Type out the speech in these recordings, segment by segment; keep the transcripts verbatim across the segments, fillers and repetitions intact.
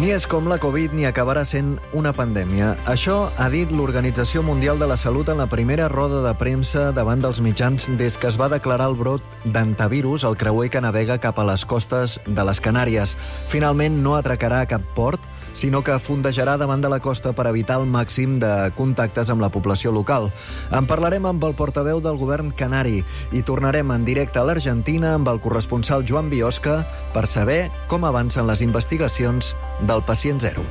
Ni és com la Covid ni acabarà sent una pandèmia. Això ha dit l'Organització Mundial de la Salut en la primera roda de premsa davant dels mitjans des que es va declarar el brot d'hantavirus al creuer que navega cap a les costes de les Canàries. Finalment no atracarà a cap port, sinó que fondejarà davant de la costa per evitar el màxim de contactes amb la població local. En parlarem amb el portaveu del govern canari i tornarem en directe a l'Argentina amb el corresponsal Joan Biosca per saber com avancen les investigacions del pacient zero.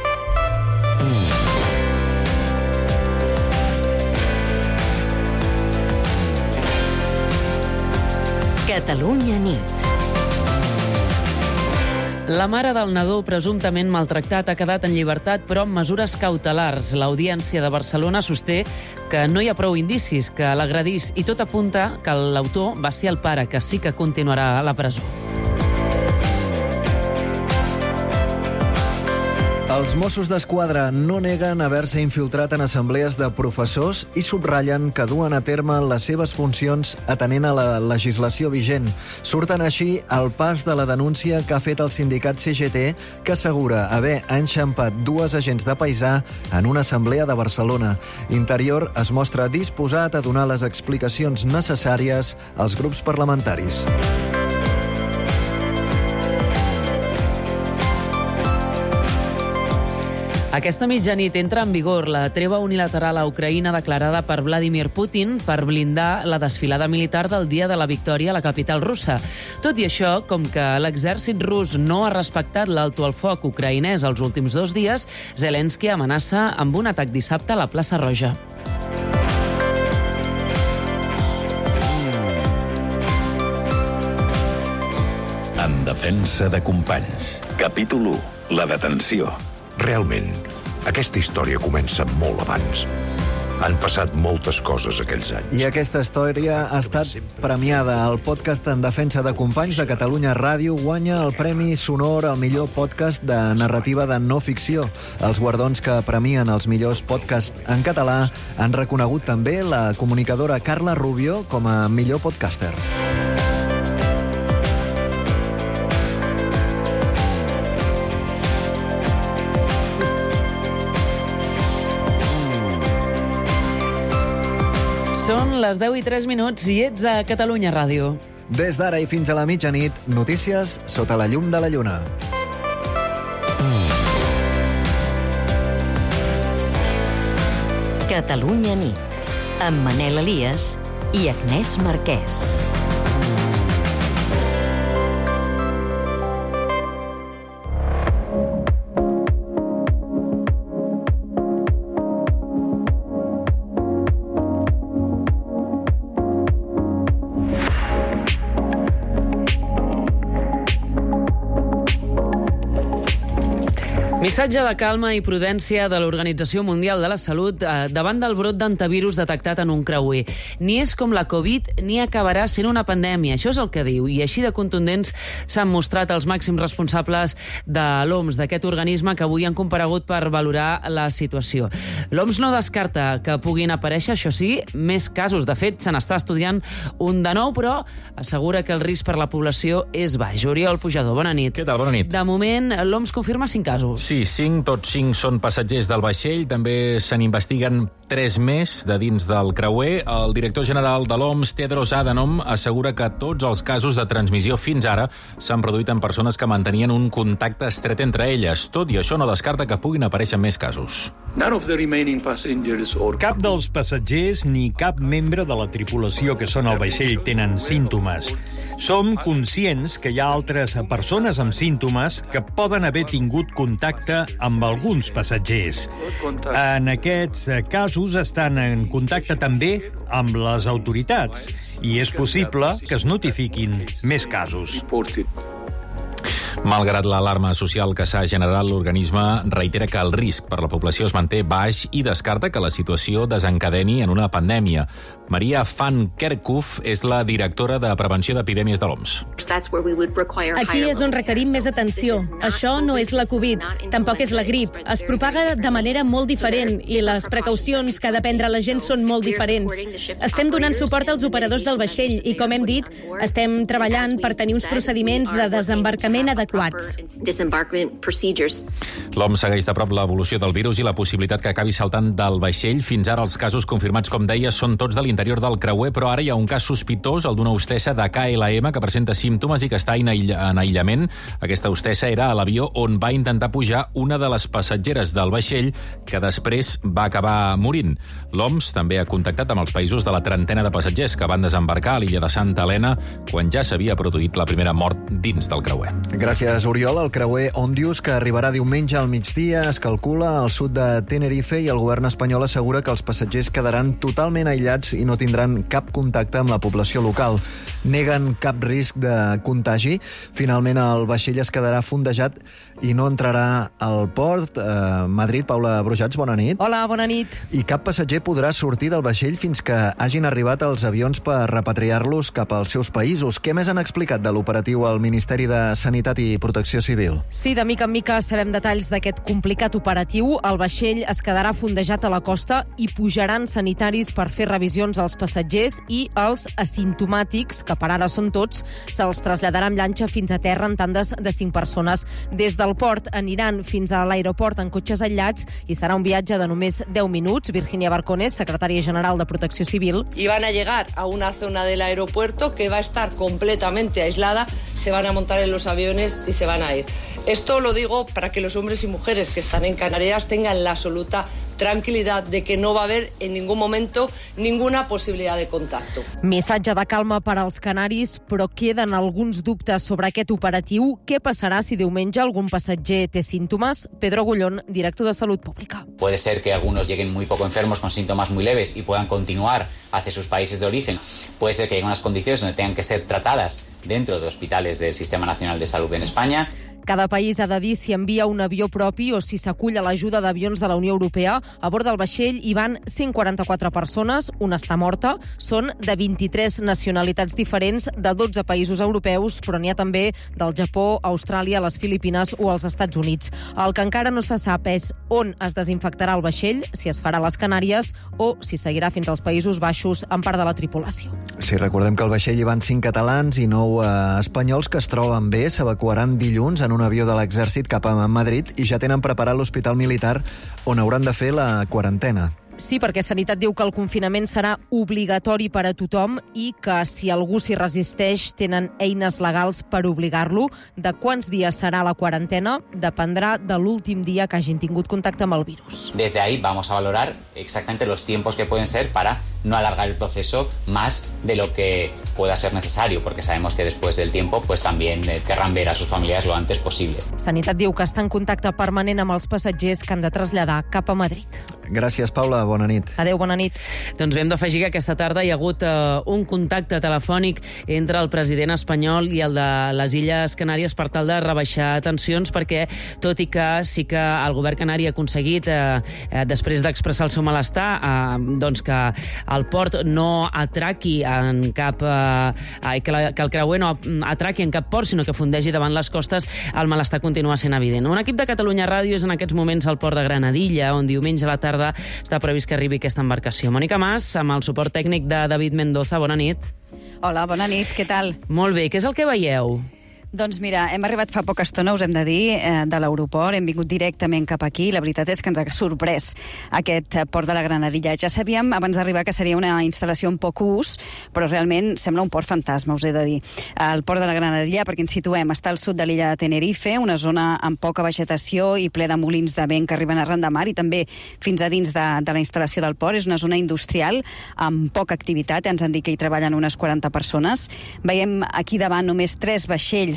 Catalunya nit. La mare del nadó presumptament maltractat ha quedat en llibertat, però amb mesures cautelars. L'Audiència de Barcelona sosté que no hi ha prou indicis, que l'agredís, i tot apunta que l'autor va ser el pare, que sí que continuarà a la presó. Els Mossos d'Esquadra no neguen haver-se infiltrat en assemblees de professors i subratllen que duen a terme les seves funcions atenent a la legislació vigent. Surten així al pas de la denúncia que ha fet el sindicat C G T, que assegura haver enxampat dues agents de paisà en una assemblea de Barcelona. Interior es mostra disposat a donar les explicacions necessàries als grups parlamentaris. Aquesta mitjanit entra en vigor la treva unilateral a Ucraïna declarada per Vladimir Putin per blindar la desfilada militar del dia de la victòria a la capital russa. Tot i això, com que l'exèrcit rus no ha respectat l'alto al foc ucraïnès els últims dos dies, Zelensky amenaça amb un atac dissabte a la plaça Roja. En defensa de companys. Capítol u. La detenció. Realment, aquesta història comença molt abans. Han passat moltes coses aquells anys. I aquesta història ha estat premiada. El podcast En defensa de companys de Catalunya Ràdio guanya el Premi Sonor al millor podcast de narrativa de no ficció. Els guardons que premien els millors podcasts en català han reconegut també la comunicadora Carla Rubio com a millor podcaster. Són les deu i tres minuts i ets a Catalunya Ràdio. Des d'ara i fins a la mitjanit, notícies sota la llum de la lluna. Catalunya nit, amb Manel Elias i Agnès Marquès. Missatge de calma i prudència de l'Organització Mundial de la Salut eh, davant del brot d'hantavirus detectat en un creuer. Ni és com la Covid ni acabarà sent una pandèmia. Això és el que diu. I així de contundents s'han mostrat els màxims responsables de l'O M S, d'aquest organisme que avui han comparegut per valorar la situació. L'O M S no descarta que puguin aparèixer, això sí, més casos. De fet, se n'està estudiant un de nou, però assegura que el risc per la població és baix. Oriol Pujador, bona nit. Què tal? Bona nit. De moment, l'O M S confirma cinc casos. Sí, cinc, tots cinc són passatgers del vaixell. També se n'investiguen tres més de dins del creuer. El director general de l'O M S, Tedros Adhanom, assegura que tots els casos de transmissió fins ara s'han produït en persones que mantenien un contacte estret entre elles. Tot i això no descarta que puguin aparèixer més casos. Cap dels passatgers ni cap membre de la tripulació que són al vaixell tenen símptomes. Som conscients que hi ha altres persones amb símptomes que poden haver tingut contacte amb alguns passatgers. En aquests casos estan en contacte també amb les autoritats i és possible que es notifiquin més casos. Malgrat l'alarma social que s'ha generat, l'organisme reitera que el risc per la població es manté baix i descarta que la situació desencadeni en una pandèmia. Maria Van Kerkhoff és la directora de Prevenció d'Epidèmies de l'O M S. Aquí és on requerim més atenció. Això no és la Covid, tampoc és la grip. Es propaga de manera molt diferent i les precaucions que ha de prendre la gent són molt diferents. Estem donant suport als operadors del vaixell i, com hem dit, estem treballant per tenir uns procediments de desembarcament adequats. L'O M S segueix de prop l'evolució del virus i la possibilitat que acabi saltant del vaixell. Fins ara els casos confirmats, com deia, són tots de l'interior del creuer, però ara hi ha un cas sospitós, el d'una hostessa de K L M, que presenta símptomes i que està en aïllament. Aquesta hostessa era a l'avió on va intentar pujar una de les passatgeres del vaixell, que després va acabar morint. L'O M S també ha contactat amb els països de la trentena de passatgers que van desembarcar a l'illa de Santa Helena quan ja s'havia produït la primera mort dins del creuer. Gràcies, Oriol. El creuer Ondius, que arribarà diumenge al migdia, es calcula al sud de Tenerife i el govern espanyol assegura que els passatgers quedaran totalment aïllats i no tindran cap contacte amb la població local. Neguen cap risc de contagi. Finalment, el vaixell es quedarà fondejat i no entrarà al port. Eh, Madrid, Paula Brujats, bona nit. Hola, bona nit. I cap passatger podrà sortir del vaixell fins que hagin arribat els avions per repatriar-los cap als seus països. Què més han explicat de l'operatiu al Ministeri de Sanitat i Protecció Civil? Sí, de mica en mica sabem detalls d'aquest complicat operatiu. El vaixell es quedarà fondejat a la costa i pujaran sanitaris per fer revisions als passatgers i als asimptomàtics, que per ara són tots, se'ls traslladarà amb llanxa fins a terra en tandes de cinc persones. Des del port aniran fins a l'aeroport en cotxes aïllats i serà un viatge de només deu minuts. Virginia Barcones, secretària general de Protecció Civil. Y van a llegar a una zona del aeropuerto que va a estar completamente aislada, se van a montar en los aviones y se van a ir. Esto lo digo para que los hombres y mujeres que están en Canarias tengan la absoluta tranquilidad de que no va a haver en ningún momento ninguna posibilidad de contacto. Missatge de calma per als canaris, però queden alguns dubtes sobre aquest operatiu. Què passarà si diumenge algun passatger té síntomes? Pedro Agullón, director de Salut Pública. Puede ser que algunos lleguen muy poco enfermos con síntomas muy leves y puedan continuar hacia sus países de origen. Puede ser que haya unas condiciones donde tengan que ser tratadas dentro de hospitales del Sistema Nacional de Salud en España. Cada país ha de dir si envia un avió propi o si s'acull a l'ajuda d'avions de la Unió Europea. A bord del vaixell hi van cent quaranta-quatre persones, una està morta. Són de vint-i-tres nacionalitats diferents de dotze països europeus, però n'hi ha també del Japó, Austràlia, les Filipines o els Estats Units. El que encara no se sap és on es desinfectarà el vaixell, si es farà a les Canàries o si seguirà fins als Països Baixos amb part de la tripulació. Sí, recordem que al vaixell hi van cinc catalans i nou eh, espanyols que es troben bé. S'evacuaran dilluns en un avió de l'exèrcit cap a Madrid i ja tenen preparat l'hospital militar on hauran de fer la quarantena. Sí, perquè Sanitat diu que el confinament serà obligatori per a tothom i que si algú s'hi resisteix tenen eines legals per obligar-lo. De quants dies serà la quarantena dependrà de l'últim dia que hagin tingut contacte amb el virus. Desde ahí vamos a valorar exactamente los tiempos que pueden ser para no alargar el proceso más de lo que pueda ser necesario, porque sabemos que después del tiempo pues también querrán ver a sus familias lo antes posible. Sanitat diu que està en contacte permanent amb els passatgers que han de traslladar cap a Madrid. Gràcies, Paula. Bona nit. Adéu, bona nit. Doncs hem d'afegir que aquesta tarda hi ha hagut uh, un contacte telefònic entre el president espanyol i el de les Illes Canàries per tal de rebaixar tensions, perquè tot i que sí que el govern canari ha aconseguit, uh, uh, després d'expressar el seu malestar, uh, doncs que el port no atraqui en cap... Uh, que, la, que el creuer no atraqui en cap port, sinó que fondegi davant les costes, el malestar continua sent evident. Un equip de Catalunya Ràdio és en aquests moments al port de Granadilla, on diumenge a la tarda està previst que arribi aquesta embarcació. Mònica Mas, amb el suport tècnic de David Mendoza. Bona nit. Hola, bona nit. Què tal? Molt bé. Què és el que veieu? Doncs mira, hem arribat fa poca estona, us hem de dir, eh, de l'aeroport, hem vingut directament cap aquí, la veritat és que ens ha sorprès aquest port de la Granadilla. Ja sabíem abans d'arribar que seria una instal·lació en poc ús, però realment sembla un port fantasma, us he de dir. El port de la Granadilla, perquè ens situem, està al sud de l'illa de Tenerife, una zona amb poca vegetació i ple de molins de vent que arriben arran de mar i també fins a dins de, de la instal·lació del port. És una zona industrial amb poca activitat, ens han dit que hi treballen unes quaranta persones. Veiem aquí davant només tres vaixells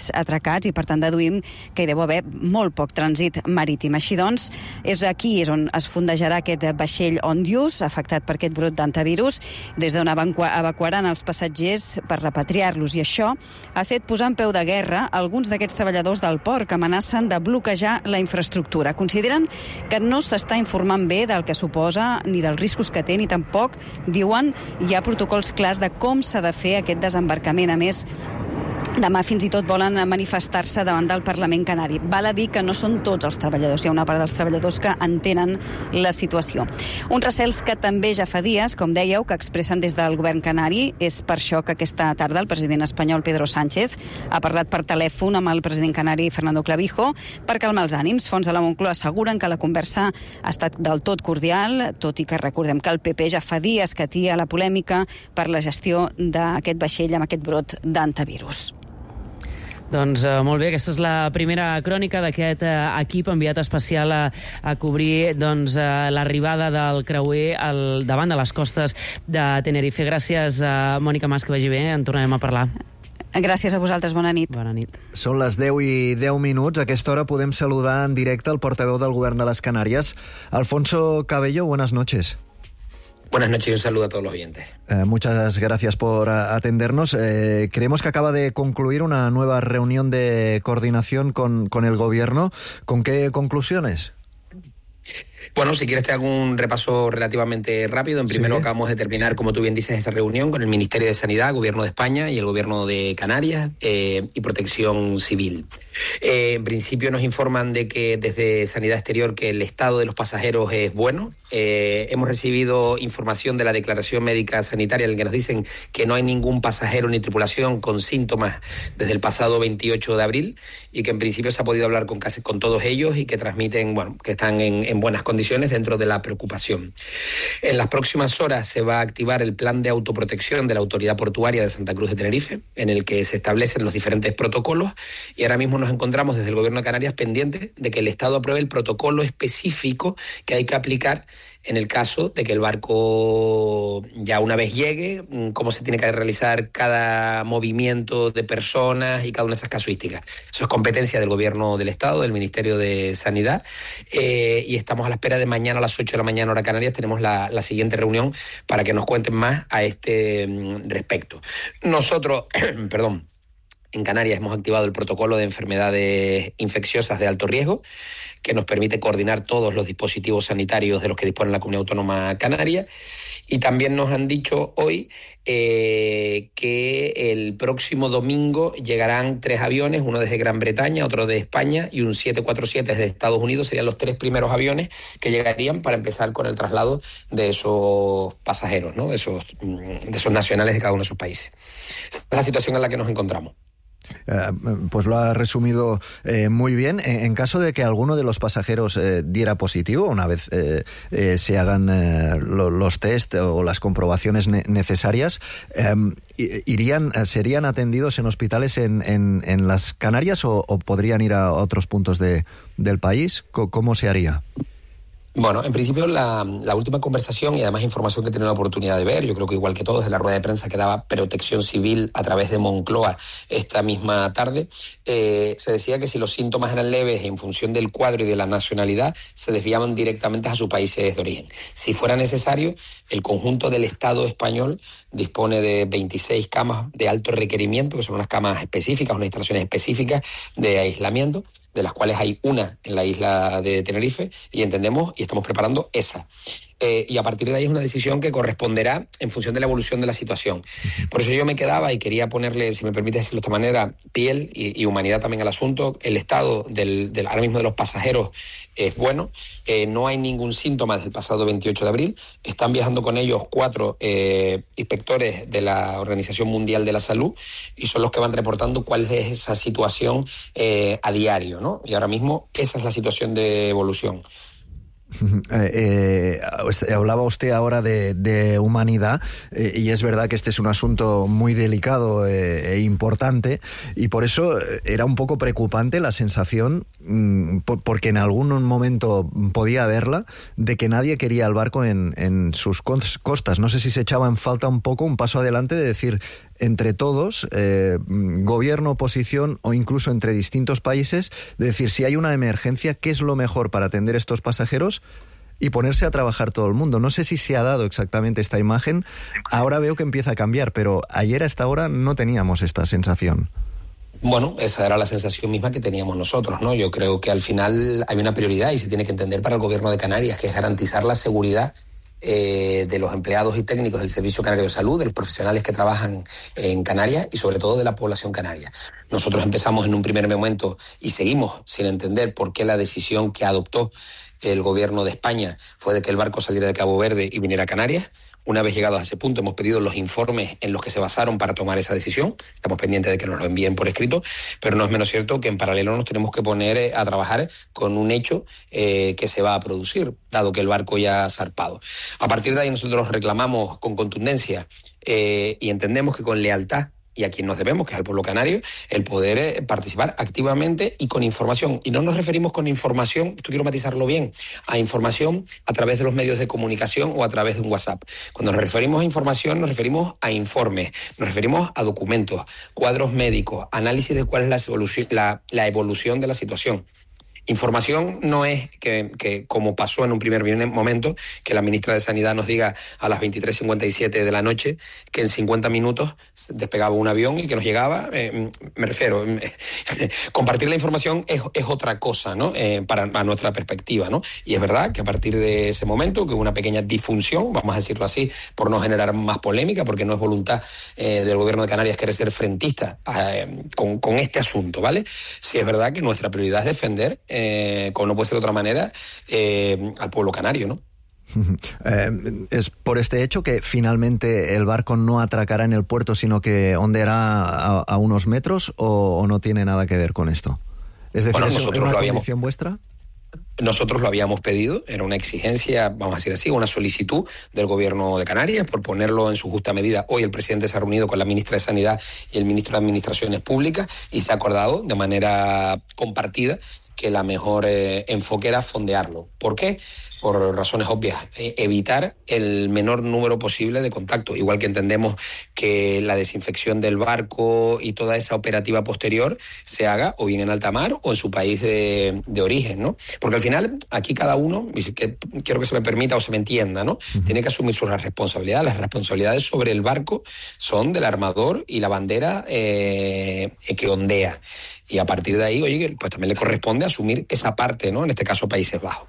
vaixells atracats i, per tant, deduïm que hi deu haver molt poc trànsit marítim. Així doncs, és aquí és on es fondejarà aquest vaixell Ondius, afectat per aquest brot d'antivirus, des d'on evacuaran els passatgers per repatriar-los. I això ha fet posar en peu de guerra alguns d'aquests treballadors del port que amenacen de bloquejar la infraestructura. Consideren que no s'està informant bé del que suposa ni dels riscos que té, ni tampoc, diuen, hi ha protocols clars de com s'ha de fer aquest desembarcament. A més, demà fins i tot volen manifestar-se davant del Parlament Canari. Val a dir que no són tots els treballadors, hi ha una part dels treballadors que entenen la situació. Uns recels que també ja fa dies, com dèieu, que expressen des del govern canari. És per això que aquesta tarda el president espanyol Pedro Sánchez ha parlat per telèfon amb el president canari Fernando Clavijo per calmar els ànims. Fons de la Moncloa asseguren que la conversa ha estat del tot cordial, tot i que recordem que el P P ja fa dies que atia la polèmica per la gestió d'aquest vaixell amb aquest brot d'antivirus. Doncs uh, molt bé, aquesta és la primera crònica d'aquest uh, equip enviat especial a, a cobrir doncs, uh, l'arribada del creuer al, davant de les costes de Tenerife. Gràcies, uh, Mònica Mas, que vagi bé, en tornarem a parlar. Gràcies a vosaltres, bona nit. Bona nit. Són les deu i deu minuts. A aquesta hora podem saludar en directe el portaveu del Govern de les Canàries, Alfonso Cabello. Buenas noches. Buenas noches y un saludo a todos los oyentes. Eh, muchas gracias por atendernos. Eh, creemos que acaba de concluir una nueva reunión de coordinación con, con el Gobierno. ¿Con qué conclusiones? Bueno, si quieres te hago un repaso relativamente rápido. En primero, sí. Acabamos de terminar, como tú bien dices, esa reunión con el Ministerio de Sanidad, Gobierno de España y el Gobierno de Canarias eh, y Protección Civil. Eh, en principio nos informan de que desde Sanidad Exterior que el estado de los pasajeros es bueno. Eh, hemos recibido información de la declaración médica sanitaria en la que nos dicen que no hay ningún pasajero ni tripulación con síntomas desde el pasado veintiocho de abril y que en principio se ha podido hablar con casi con todos ellos y que transmiten, bueno, que están en, en buenas condiciones dentro de la preocupación. En las próximas horas se va a activar el plan de autoprotección de la Autoridad Portuaria de Santa Cruz de Tenerife, en el que se establecen los diferentes protocolos, y ahora mismo nos encontramos desde el Gobierno de Canarias pendientes de que el Estado apruebe el protocolo específico que hay que aplicar en el caso de que el barco ya una vez llegue, cómo se tiene que realizar cada movimiento de personas y cada una de esas casuísticas. Eso es competencia del Gobierno del Estado, del Ministerio de Sanidad, eh, y estamos a la espera de mañana a las ocho de la mañana hora Canarias. Tenemos la, la siguiente reunión para que nos cuenten más a este respecto. Nosotros, perdón, en Canarias hemos activado el protocolo de enfermedades infecciosas de alto riesgo, que nos permite coordinar todos los dispositivos sanitarios de los que dispone la Comunidad Autónoma Canaria. Y también nos han dicho hoy eh, que el próximo domingo llegarán tres aviones, uno desde Gran Bretaña, otro de España y un siete cuatro siete desde Estados Unidos. Serían los tres primeros aviones que llegarían para empezar con el traslado de esos pasajeros, ¿no? de, esos, de esos nacionales de cada uno de esos países. Esa es la situación en la que nos encontramos. Uh, pues lo ha resumido eh, muy bien. En, en caso de que alguno de los pasajeros eh, diera positivo, una vez eh, eh, se hagan eh, lo, los test o las comprobaciones ne necesarias, eh, irían, ¿serían atendidos en hospitales en, en, en las Canarias o, o podrían ir a otros puntos de, del país? ¿Cómo se haría? Bueno, en principio la, la última conversación y además información que he tenido la oportunidad de ver, yo creo que igual que todos, de la rueda de prensa que daba Protección Civil a través de Moncloa esta misma tarde, eh, se decía que si los síntomas eran leves en función del cuadro y de la nacionalidad, se desviaban directamente a sus países de origen. Si fuera necesario, el conjunto del Estado español dispone de veintiséis camas de alto requerimiento, que son unas camas específicas, unas instalaciones específicas de aislamiento, de las cuales hay una en la isla de Tenerife, y entendemos y estamos preparando esa. Eh, y a partir de ahí es una decisión que corresponderá en función de la evolución de la situación. Por eso yo me quedaba y quería ponerle, si me permite decirlo de esta manera, piel y, y humanidad también al asunto. El estado del, del, ahora mismo de los pasajeros es bueno, eh, no hay ningún síntoma desde el pasado veintiocho de abril, están viajando con ellos cuatro eh, inspectores de la Organización Mundial de la Salud y son los que van reportando cuál es esa situación eh, a diario, ¿no? Y ahora mismo esa es la situación de evolución. Eh, eh, hablaba usted ahora de, de humanidad eh, y es verdad que este es un asunto muy delicado eh, e importante, y por eso era un poco preocupante la sensación, mmm, por, porque en algún momento podía haberla, de que nadie quería el barco en, en sus costas. No sé si se echaba en falta un poco un paso adelante de decir entre todos, eh, gobierno, oposición o incluso entre distintos países, de decir, si hay una emergencia, ¿qué es lo mejor para atender a estos pasajeros? Y ponerse a trabajar todo el mundo. No sé si se ha dado exactamente esta imagen. Ahora veo que empieza a cambiar, pero ayer a esta hora no teníamos esta sensación. Bueno, esa era la sensación misma que teníamos nosotros, ¿no? Yo creo que al final hay una prioridad y se tiene que entender para el Gobierno de Canarias, que es garantizar la seguridad eh, de los empleados y técnicos del Servicio Canario de Salud, de los profesionales que trabajan en Canarias y sobre todo de la población canaria. Nosotros empezamos en un primer momento y seguimos sin entender por qué la decisión que adoptó el Gobierno de España fue de que el barco saliera de Cabo Verde y viniera a Canarias. Una vez llegados a ese punto, hemos pedido los informes en los que se basaron para tomar esa decisión. Estamos pendientes de que nos lo envíen por escrito, pero no es menos cierto que en paralelo nos tenemos que poner a trabajar con un hecho eh, que se va a producir, dado que el barco ya ha zarpado. A partir de ahí nosotros reclamamos con contundencia eh, y entendemos que con lealtad, y a quien nos debemos, que es al pueblo canario, el poder eh, participar activamente y con información. Y no nos referimos con información, esto quiero matizarlo bien, a información a través de los medios de comunicación o a través de un WhatsApp. Cuando nos referimos a información, nos referimos a informes, nos referimos a documentos, cuadros médicos, análisis de cuál es la evolución, la, la evolución de la situación. Información no es que, que, como pasó en un primer momento, que la ministra de Sanidad nos diga a las veintitrés cincuenta y siete de la noche que en cincuenta minutos despegaba un avión y que nos llegaba. Eh, me refiero, eh, compartir la información es, es otra cosa, ¿no? Eh, para a nuestra perspectiva, ¿no? Y es verdad que a partir de ese momento, que hubo una pequeña disfunción, vamos a decirlo así, por no generar más polémica, porque no es voluntad eh, del Gobierno de Canarias querer ser frentista eh, con, con este asunto, ¿vale? Sí es verdad que nuestra prioridad es defender, Eh, como no puede ser de otra manera, eh, al pueblo canario, ¿no? Eh, ¿Es por este hecho que finalmente el barco no atracará en el puerto, sino que ondeará a, a unos metros, o, o no tiene nada que ver con esto? Es decir, bueno, ¿es nosotros una lo condición habíamos... vuestra? Nosotros lo habíamos pedido, era una exigencia, vamos a decir así, una solicitud del Gobierno de Canarias por ponerlo en su justa medida. Hoy el presidente se ha reunido con la ministra de Sanidad y el ministro de Administraciones Públicas y se ha acordado de manera compartida que la mejor eh, enfoque era fondearlo. ¿Por qué? Por razones obvias. Eh, evitar el menor número posible de contactos. Igual que entendemos que la desinfección del barco y toda esa operativa posterior se haga o bien en alta mar o en su país de, de origen, ¿no? Porque al final, aquí cada uno, y que, quiero que se me permita o se me entienda, ¿no? Uh-huh. Tiene que asumir sus responsabilidades. Las responsabilidades sobre el barco son del armador y la bandera eh, que ondea. Y a partir de ahí, oye, pues también le corresponde asumir esa parte, ¿no? En este caso, Países Bajos.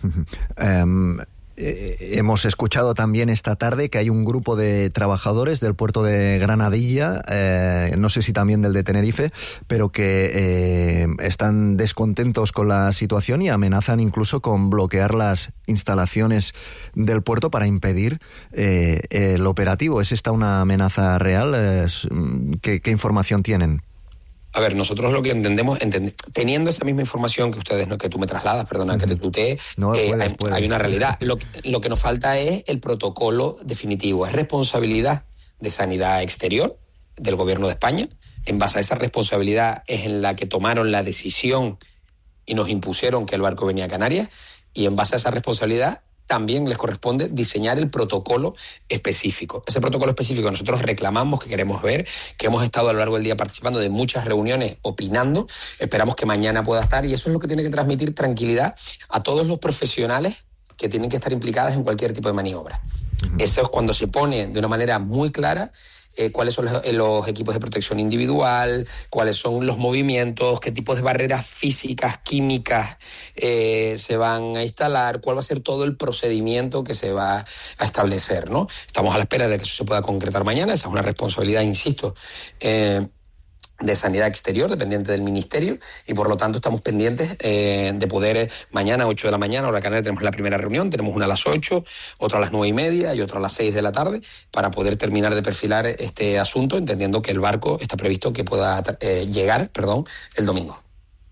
Um, eh, hemos escuchado también esta tarde que hay un grupo de trabajadores del puerto de Granadilla, eh, no sé si también del de Tenerife, pero que eh, están descontentos con la situación y amenazan incluso con bloquear las instalaciones del puerto para impedir eh, el operativo. ¿Es esta una amenaza real? Eh, ¿qué, ¿Qué información tienen? A ver, nosotros lo que entendemos, entend... teniendo esa misma información que ustedes, ¿no? que tú me trasladas, perdona, uh-huh. que te tutee, no, eh, puedes, hay, puedes. hay una realidad. Lo que, lo que nos falta es el protocolo definitivo, es responsabilidad de Sanidad Exterior, del Gobierno de España. En base a esa responsabilidad es en la que tomaron la decisión y nos impusieron que el barco venía a Canarias, y en base a esa responsabilidad también les corresponde diseñar el protocolo específico. Ese protocolo específico nosotros reclamamos, que queremos ver, que hemos estado a lo largo del día participando de muchas reuniones, opinando, esperamos que mañana pueda estar, y eso es lo que tiene que transmitir tranquilidad a todos los profesionales que tienen que estar implicadas en cualquier tipo de maniobra. Uh-huh. Eso es cuando se pone de una manera muy clara Eh, cuáles son los, los equipos de protección individual, cuáles son los movimientos, qué tipos de barreras físicas, químicas eh, se van a instalar, cuál va a ser todo el procedimiento que se va a establecer, ¿no? Estamos a la espera de que eso se pueda concretar mañana. Esa es una responsabilidad, insisto, eh, de Sanidad Exterior, dependiente del Ministerio, y por lo tanto estamos pendientes eh, de poder, eh, mañana a ocho de la mañana, hora canaria, tenemos la primera reunión, tenemos una a las ocho, otra a las nueve y media y otra a las seis de la tarde, para poder terminar de perfilar este asunto, entendiendo que el barco está previsto que pueda eh, llegar, perdón, el domingo.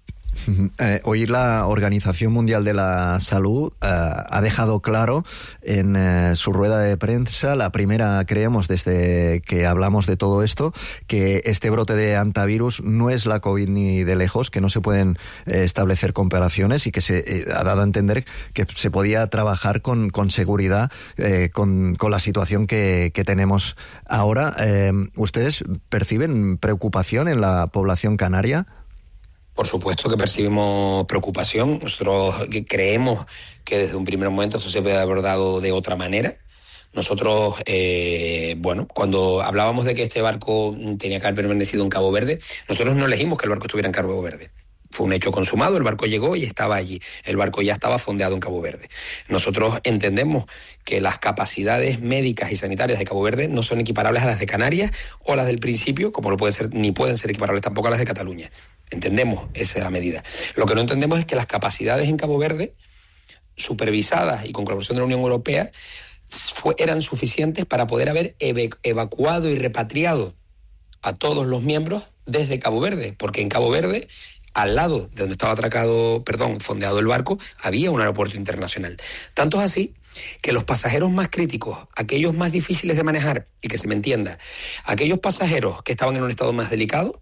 Eh, hoy la Organización Mundial de la Salud eh, ha dejado claro en eh, su rueda de prensa, la primera, creemos, desde que hablamos de todo esto, que este brote de antivirus no es la COVID ni de lejos, que no se pueden eh, establecer comparaciones y que se eh, ha dado a entender que se podía trabajar con, con seguridad eh, con, con la situación que, que tenemos ahora. Eh, ¿Ustedes perciben preocupación en la población canaria? Por supuesto que percibimos preocupación. Nosotros creemos que desde un primer momento eso se puede haber abordado de otra manera. Nosotros, eh, bueno, cuando hablábamos de que este barco tenía que haber permanecido en Cabo Verde, nosotros no elegimos que el barco estuviera en Cabo Verde. Fue un hecho consumado, el barco llegó y estaba allí. El barco ya estaba fondeado en Cabo Verde. Nosotros entendemos que las capacidades médicas y sanitarias de Cabo Verde no son equiparables a las de Canarias o las del Principio, como no pueden ser, ni pueden ser equiparables tampoco a las de Cataluña. Entendemos esa medida. Lo que no entendemos es que las capacidades en Cabo Verde, supervisadas y con colaboración de la Unión Europea, fue, eran suficientes para poder haber ev- evacuado y repatriado a todos los miembros desde Cabo Verde, porque en Cabo Verde, al lado de donde estaba atracado, perdón, fondeado el barco, había un aeropuerto internacional. Tanto es así que los pasajeros más críticos, aquellos más difíciles de manejar, y que se me entienda, aquellos pasajeros que estaban en un estado más delicado,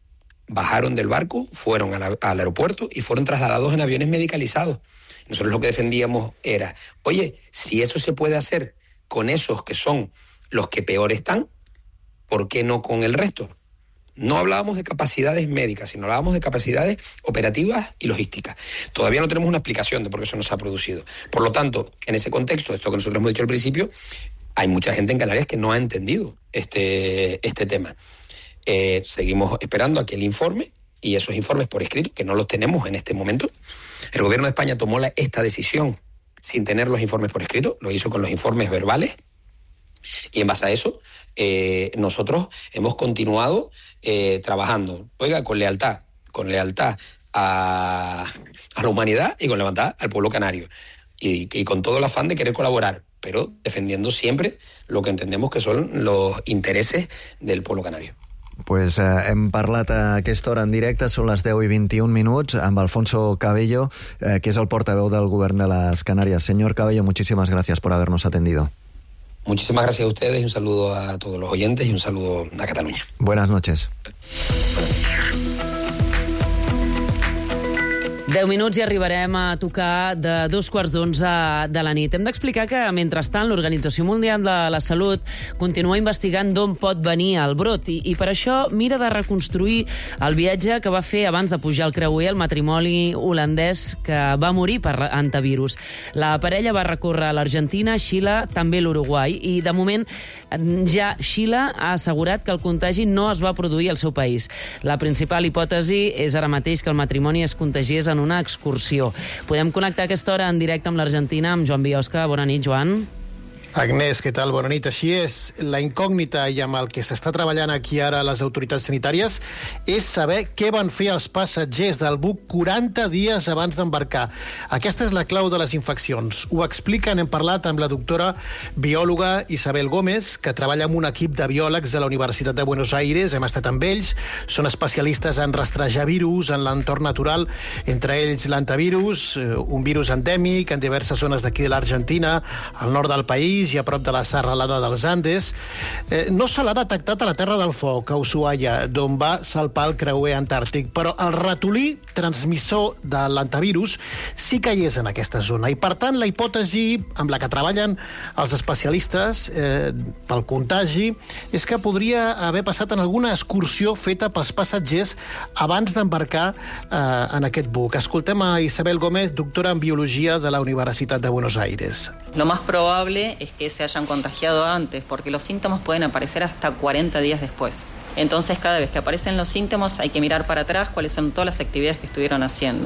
bajaron del barco, fueron a la, al aeropuerto y fueron trasladados en aviones medicalizados. Nosotros lo que defendíamos era, oye, si eso se puede hacer con esos que son los que peor están, ¿por qué no con el resto? No hablábamos de capacidades médicas, sino hablábamos de capacidades operativas y logísticas. Todavía no tenemos una explicación de por qué eso no se ha producido. Por lo tanto, en ese contexto, esto que nosotros hemos dicho al principio, hay mucha gente en Canarias que no ha entendido este, este tema. Eh, seguimos esperando a que el informe y esos informes por escrito, que no los tenemos en este momento. El gobierno de España tomó la, esta decisión sin tener los informes por escrito, lo hizo con los informes verbales, y en base a eso eh, nosotros hemos continuado eh, trabajando, oiga, con lealtad, con lealtad a, a la humanidad y con lealtad al pueblo canario, y, y con todo el afán de querer colaborar, pero defendiendo siempre lo que entendemos que son los intereses del pueblo canario. Pues eh, hem parlat a aquesta hora en directe, són les deu i vint-i-un minuts, amb Alfonso Cabello, eh, que és el portaveu del Govern de las Canarias. Señor Cabello, muchísimas gracias por habernos atendido. Muchísimas gracias a ustedes y un saludo a todos los oyentes y un saludo a Cataluña. Buenas noches. Deu minuts i arribarem a tocar de dos quarts d'onze de la nit. Hem d'explicar que, mentrestant, l'Organització Mundial de la Salut continua investigant d'on pot venir el brot i, i per això mira de reconstruir el viatge que va fer abans de pujar al creuer el matrimoni holandès que va morir per antivirus. La parella va recórrer l'Argentina, Xile, també l'Uruguai, i de moment ja Xile ha assegurat que el contagi no es va produir al seu país. La principal hipòtesi és ara mateix que el matrimoni es contagiés en una excursió. Podem connectar a aquesta hora en directe amb l'Argentina, amb Joan Biosca. Bona nit, Joan. Agnès, què tal? Bona nit. Així és, la incògnita i amb el que s'està treballant aquí ara les autoritats sanitàries és saber què van fer els passatgers del buc quaranta dies abans d'embarcar. Aquesta és la clau de les infeccions. Ho expliquen, hem parlat amb la doctora biòloga Isabel Gómez, que treballa amb un equip de biòlegs de la Universitat de Buenos Aires. Hem estat amb ells. Són especialistes en rastrejar virus en l'entorn natural, entre ells l'antivirus, un virus endèmic en diverses zones d'aquí de l'Argentina, al nord del país, i a prop de la serralada dels Andes. Eh, no se l'ha detectat a la Terra del Foc, a Ushuaia, d'on va salpar el creuer antàrtic, però el ratolí transmissor de l'antivirus sí que hi és en aquesta zona. I, per tant, la hipòtesi amb la que treballen els especialistes eh, pel contagi és que podria haver passat en alguna excursió feta pels passatgers abans d'embarcar eh, en aquest buc. Escoltem a Isabel Gómez, doctora en Biologia de la Universitat de Buenos Aires. Lo más probable es que se hayan contagiado antes, porque los síntomas pueden aparecer hasta cuarenta días después. Entonces, cada vez que aparecen los síntomas, hay que mirar para atrás cuáles son todas las actividades que estuvieron haciendo.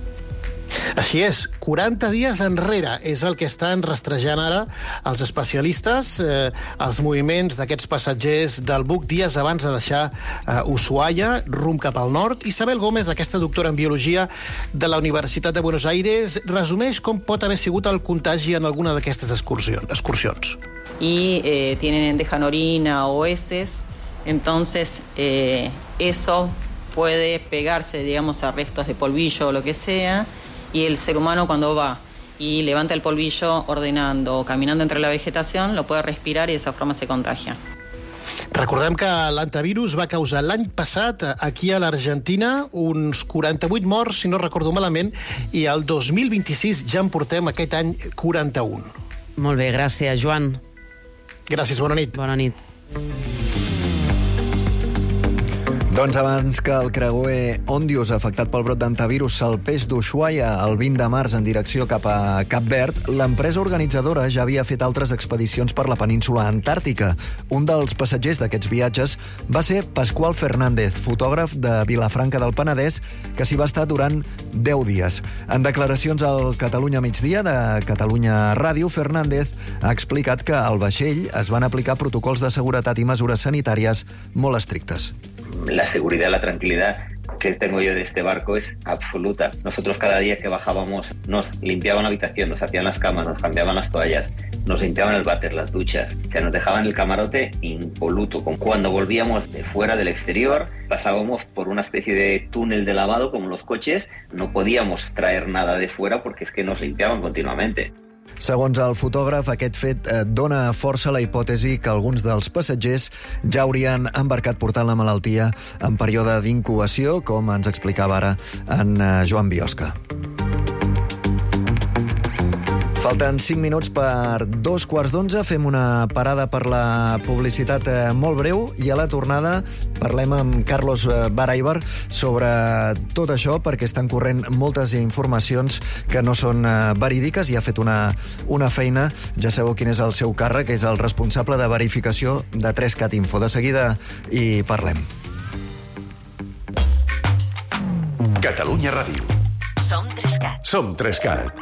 Així és, quaranta dies enrere és el que estan rastrejant ara els especialistes, eh, els moviments d'aquests passatgers del buc dies abans de deixar eh, Ushuaia, rumb cap al nord. Isabel Gómez, aquesta doctora en Biologia de la Universitat de Buenos Aires, resumeix com pot haver sigut el contagi en alguna d'aquestes excursions. Y eh, tienen dejan orina o heces, entonces eh, eso puede pegarse, digamos, a restos de polvillo o lo que sea, y el ser humano cuando va y levanta el polvillo ordenando o caminando entre la vegetación, lo puede respirar y de esa forma se contagia. Recordem que l'antivirus va causar l'any passat aquí a l'Argentina uns quaranta-vuit morts, si no recordo malament, i el dos mil vint-i-sis ja en portem aquest any quaranta-un. Molt bé, gràcies, Joan. Gràcies, bona nit. Bona nit. Doncs abans que el creuer Òndius, afectat pel brot d'antivirus, salpés d'Ushuaia el vint de març en direcció cap a Cap Verd, l'empresa organitzadora ja havia fet altres expedicions per la península antàrtica. Un dels passatgers d'aquests viatges va ser Pasqual Fernández, fotògraf de Vilafranca del Penedès, que s'hi va estar durant deu dies. En declaracions al Catalunya Migdia de Catalunya Ràdio, Fernández ha explicat que al vaixell es van aplicar protocols de seguretat i mesures sanitàries molt estrictes. La seguridad, la tranquilidad que tengo yo de este barco es absoluta. Nosotros cada día que bajábamos nos limpiaban la habitación, nos hacían las camas, nos cambiaban las toallas, nos limpiaban el váter, las duchas, o sea, nos dejaban el camarote impoluto. Cuando volvíamos de fuera del exterior, pasábamos por una especie de túnel de lavado como los coches, no podíamos traer nada de fuera porque es que nos limpiaban continuamente. Segons el fotògraf, aquest fet dona força a la hipòtesi que alguns dels passatgers ja haurien embarcat portant la malaltia en període d'incubació, com ens explicava ara en Joan Biosca. Falten cinc minuts per dos quarts d'onze. Fem una parada per la publicitat molt breu i a la tornada parlem amb Carlos Baraibar sobre tot això, perquè estan corrent moltes informacions que no són verídiques i ha fet una, una feina. Ja sabeu quin és el seu càrrec, és el responsable de verificació de tres cat Info. De seguida hi parlem. Catalunya Ràdio. Som tres cat. Som tres cat.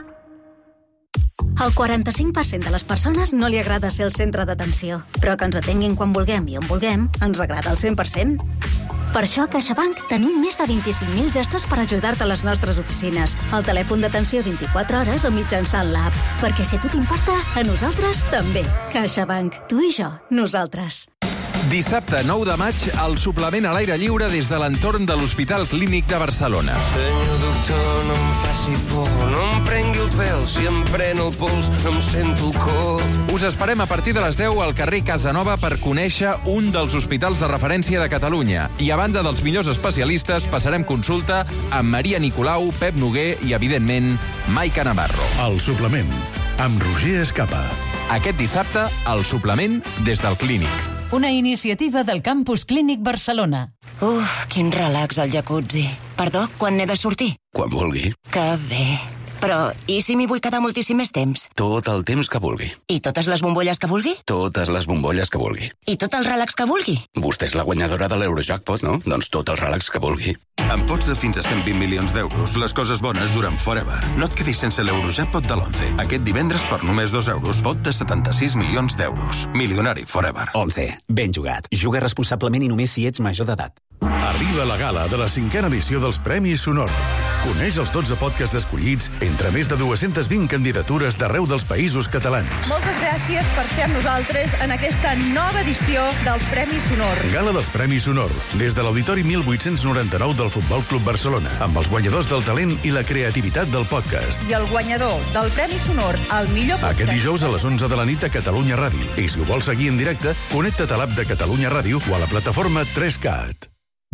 Al quaranta-cinc per cent de les persones no li agrada ser el centre d'atenció, però que ens atenguin quan vulguem i on vulguem ens agrada al cent per cent. Per això a CaixaBank tenim més de vint-i-cinc mil gestos per ajudar-te a les nostres oficines, al telèfon d'atenció vint-i-quatre hores o mitjançant l'app. Perquè si a tu t'importa, a nosaltres també. CaixaBank. Tu i jo. Nosaltres. Dissabte nou de maig, el suplement a l'aire lliure des de l'entorn de l'Hospital Clínic de Barcelona. Senyor doctor, no em faci por, no em prengui el pèl, si em pren el pols no em sento el cor. Us esperem a partir de les deu al carrer Casanova per conèixer un dels hospitals de referència de Catalunya. I a banda dels millors especialistes, passarem consulta amb Maria Nicolau, Pep Noguer i, evidentment, Maica Navarro. El suplement, amb Roger Escapa. Aquest dissabte, el suplement des del Clínic. Una iniciativa del Campus Clínic Barcelona. Uf, quin relax al jacuzzi. Perdó, quan n'he de sortir? Quan vulgui. Que bé. Però, i si m'hi vull quedar moltíssim més temps? Tot el temps que vulgui. I totes les bombolles que vulgui? Totes les bombolles que vulgui. I tot el relax que vulgui? Vostè és la guanyadora de l'Eurojackpot, no? Doncs tot el relax que vulgui. Amb pots de fins a cent vint milions d'euros, les coses bones duren forever. No et quedis sense l'Eurojackpot de l'Once. Aquest divendres, per només dos euros, pot de setanta-sis milions d'euros. Milionari forever. Once. Ben jugat. Juga responsablement i només si ets major d'edat. Arriba la gala de la cinquena edició dels Premis Sonor. Coneix els dotze podcasts escollits entre més de dues-centes vint candidatures d'arreu dels països catalans. Moltes gràcies per ser amb nosaltres en aquesta nova edició dels Premis Sonor. Gala dels Premis Sonor, des de l'Auditori mil vuit-cents noranta-nou del Futbol Club Barcelona, amb els guanyadors del talent i la creativitat del podcast. I el guanyador del Premi Sonor, el millor podcast. Aquest dijous a les onze de la nit a Catalunya Ràdio. I si ho vols seguir en directe, connecta't a l'app de Catalunya Ràdio o a la plataforma tres cat.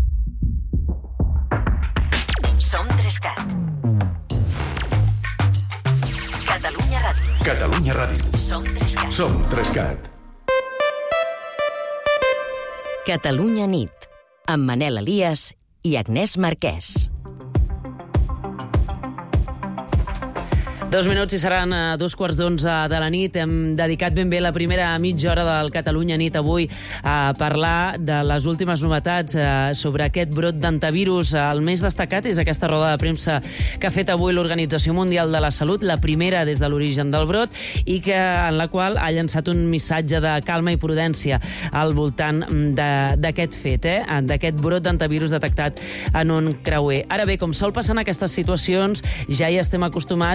Som tres cat. Catalunya Ràdio. Catalunya Ràdio. Som tres cat. Som tres cat. Catalunya nit, amb Manel Elias i Agnès Marquès. Dos minuts i seran a dos quarts d'onze de la nit. Hem dedicat ben bé la primera mitja hora del Catalunya nit avui a parlar de les últimes novetats sobre aquest brot d'antivirus. El més destacat és aquesta roda de premsa que ha fet avui l'Organització Mundial de la Salut, la primera des de l'origen del brot, i que en la qual ha llançat un missatge de calma i prudència al voltant d'aquest fet, eh? d'aquest brot d'antivirus detectat en un creuer. Ara bé, com sol passar en aquestes situacions, ja hi estem acostumats,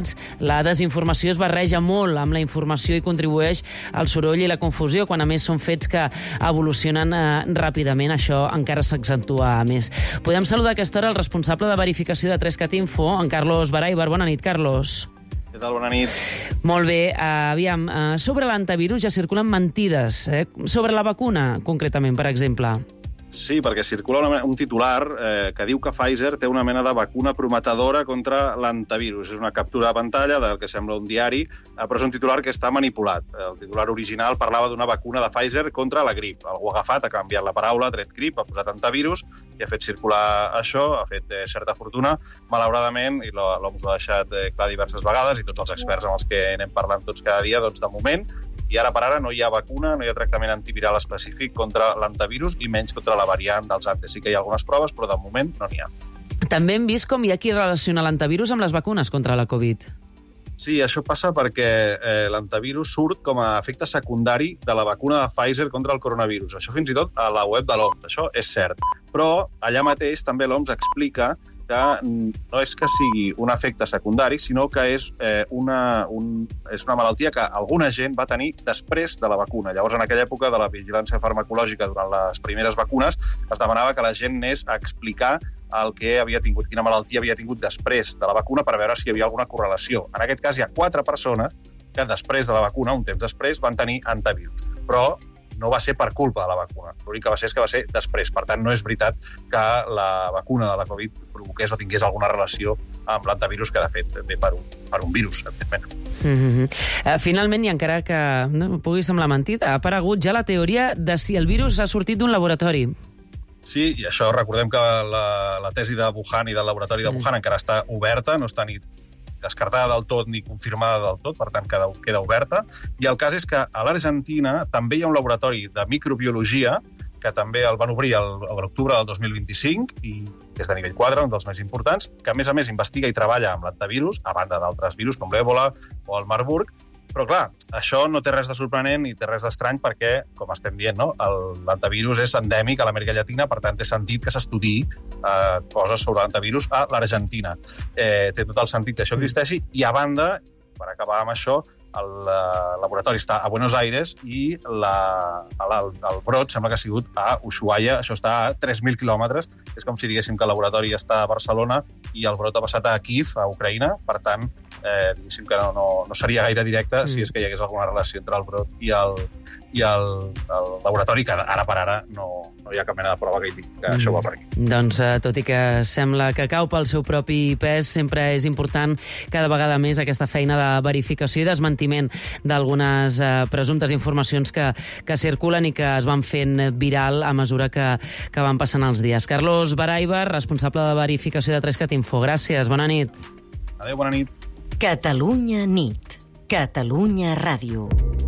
La desinformació es barreja molt amb la informació i contribueix al soroll i la confusió, quan a més són fets que evolucionen eh, ràpidament. Això encara s'accentua més. Podem saludar a aquesta hora el responsable de verificació de Trescat Info, en Carlos Baraibar. Bona nit, Carlos. Què tal? Bona nit. Molt bé. Uh, aviam, uh, sobre l'antivirus ja circulen mentides. Eh? Sobre la vacuna, concretament, per exemple. Sí, perquè circula una, un titular eh, que diu que Pfizer té una mena de vacuna prometedora contra l'antivirus. És una captura de pantalla del que sembla un diari, eh, però és un titular que està manipulat. El titular original parlava d'una vacuna de Pfizer contra la grip. Algú ha agafat, ha canviat la paraula, ha tret grip, ha posat antivirus i ha fet circular això, ha fet eh, certa fortuna. Malauradament, i l'O M S ho ha deixat eh, clar diverses vegades, i tots els experts amb els que anem parlant tots cada dia, doncs de moment, i ara per ara no hi ha vacuna, no hi ha tractament antiviral específic contra l'antivirus i menys contra la variant dels antes. Sí que hi ha algunes proves, però de moment no n'hi ha. També hem vist com hi ha qui relaciona l'antivirus amb les vacunes contra la Covid. Sí, això passa perquè eh, l'antivirus surt com a efecte secundari de la vacuna de Pfizer contra el coronavirus. Això fins i tot a la web de l'O M S, això és cert. Però allà mateix també l'O M S explica que no és que sigui un efecte secundari, sinó que és, eh, una, un, és una malaltia que alguna gent va tenir després de la vacuna. Llavors, en aquella època de la vigilància farmacològica durant les primeres vacunes, es demanava que la gent anés a explicar el que havia tingut, quina malaltia havia tingut després de la vacuna per veure si hi havia alguna correlació. En aquest cas, hi ha quatre persones que després de la vacuna, un temps després, van tenir antivirus. Però no va ser per culpa de la vacuna. L'únic que va ser és que va ser després. Per tant, no és veritat que la vacuna de la Covid provoqués o tingués alguna relació amb l'antivirus, que de fet ve per un, per un virus, evidentment. Mm-hmm. uh, finalment, i encara que no pugui semblar mentida, ha aparegut ja la teoria de si el virus ha sortit d'un laboratori. Sí, i això recordem que la, la tesi de Wuhan i del laboratori sí. de Wuhan encara està oberta, no està ni descartada del tot ni confirmada del tot, per tant queda, queda oberta. I el cas és que a l'Argentina també hi ha un laboratori de microbiologia que també el van obrir a l'octubre del dos mil vint-i-cinc i és de nivell quatre, un dels més importants, que a més a més investiga i treballa amb l'antivirus, a banda d'altres virus com l'Ébola o el Marburg. Però, clar, això no té res de sorprenent ni té res d'estrany perquè, com estem dient, no? l'antivirus és endèmic a l'Amèrica Llatina, per tant, té sentit que s'estudiï eh, coses sobre l'antivirus a l'Argentina. Eh, té tot el sentit que això existeixi i, a banda, per acabar amb això, el uh, laboratori està a Buenos Aires i la, el, el brot sembla que ha sigut a Ushuaia, això està a tres mil quilòmetres. És com si diguéssim que el laboratori està a Barcelona i el brot ha passat a Kyiv, a Ucraïna, per tant, eh, diguéssim que no, no, no seria gaire directe mm. si és que hi hagués alguna relació entre el brot i el, i el, el laboratori, que ara per ara no, no hi ha cap mena de prova que indiqui que mm. això va per aquí. Doncs, eh, tot i que sembla que cau pel seu propi pes, sempre és important cada vegada més aquesta feina de verificació i desmentiment d'algunes eh, presumptes informacions que, que circulen i que es van fent viral a mesura que, que van passant els dies. Carlos Baraibar, responsable de verificació de Trescat Info. Gràcies, bona nit. Adéu, bona nit. Catalunya nit. Catalunya Ràdio.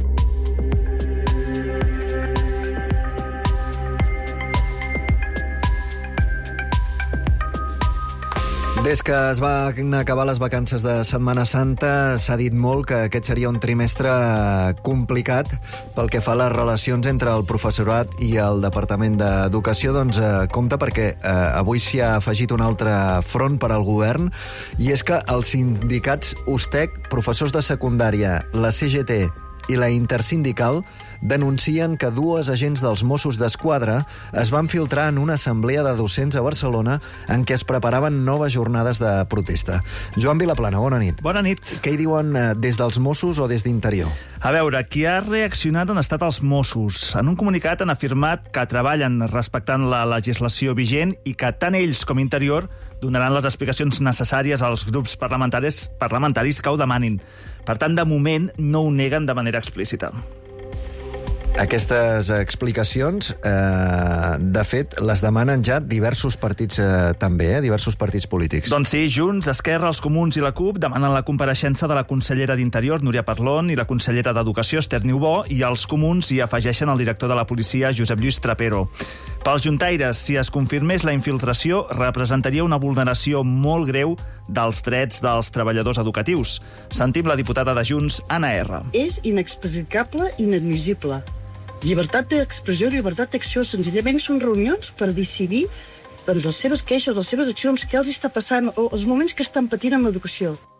Des que es van acabar les vacances de Setmana Santa, s'ha dit molt que aquest seria un trimestre complicat pel que fa a les relacions entre el professorat i el Departament d'Educació. Doncs eh, compte perquè eh, avui s'hi ha afegit un altre front per al govern, i és que els sindicats USTEC, professors de secundària, la C G T i la Intersindical denuncien que dues agents dels Mossos d'Esquadra es van filtrar en una assemblea de docents a Barcelona en què es preparaven noves jornades de protesta. Joan Vilaplana, bona nit. Bona nit. Què hi diuen des dels Mossos o des d'Interior? A veure, qui ha reaccionat han estat els Mossos. En un comunicat han afirmat que treballen respectant la legislació vigent i que tant ells com Interior donaran les explicacions necessàries als grups parlamentaris, parlamentaris que ho demanin. Per tant, de moment, no ho neguen de manera explícita. Aquestes explicacions, eh, de fet, les demanen ja diversos partits eh, també, eh, diversos partits polítics. Doncs sí, Junts, Esquerra, els Comuns i la CUP demanen la compareixença de la consellera d'Interior, Núria Parlon, i la consellera d'Educació, Esther Niubó, i els Comuns hi afegeixen el director de la policia, Josep Lluís Trapero. Pels juntaires, si es confirmés la infiltració, representaria una vulneració molt greu dels drets dels treballadors educatius. Sentim la diputada de Junts, Anna R. És inexplicable, inadmissible. Llibertat d'expressió, llibertat d'acció, senzillament són reunions per decidir doncs, les seves queixes, les seves accions, què els està passant, o els moments que estan patint amb l'educació.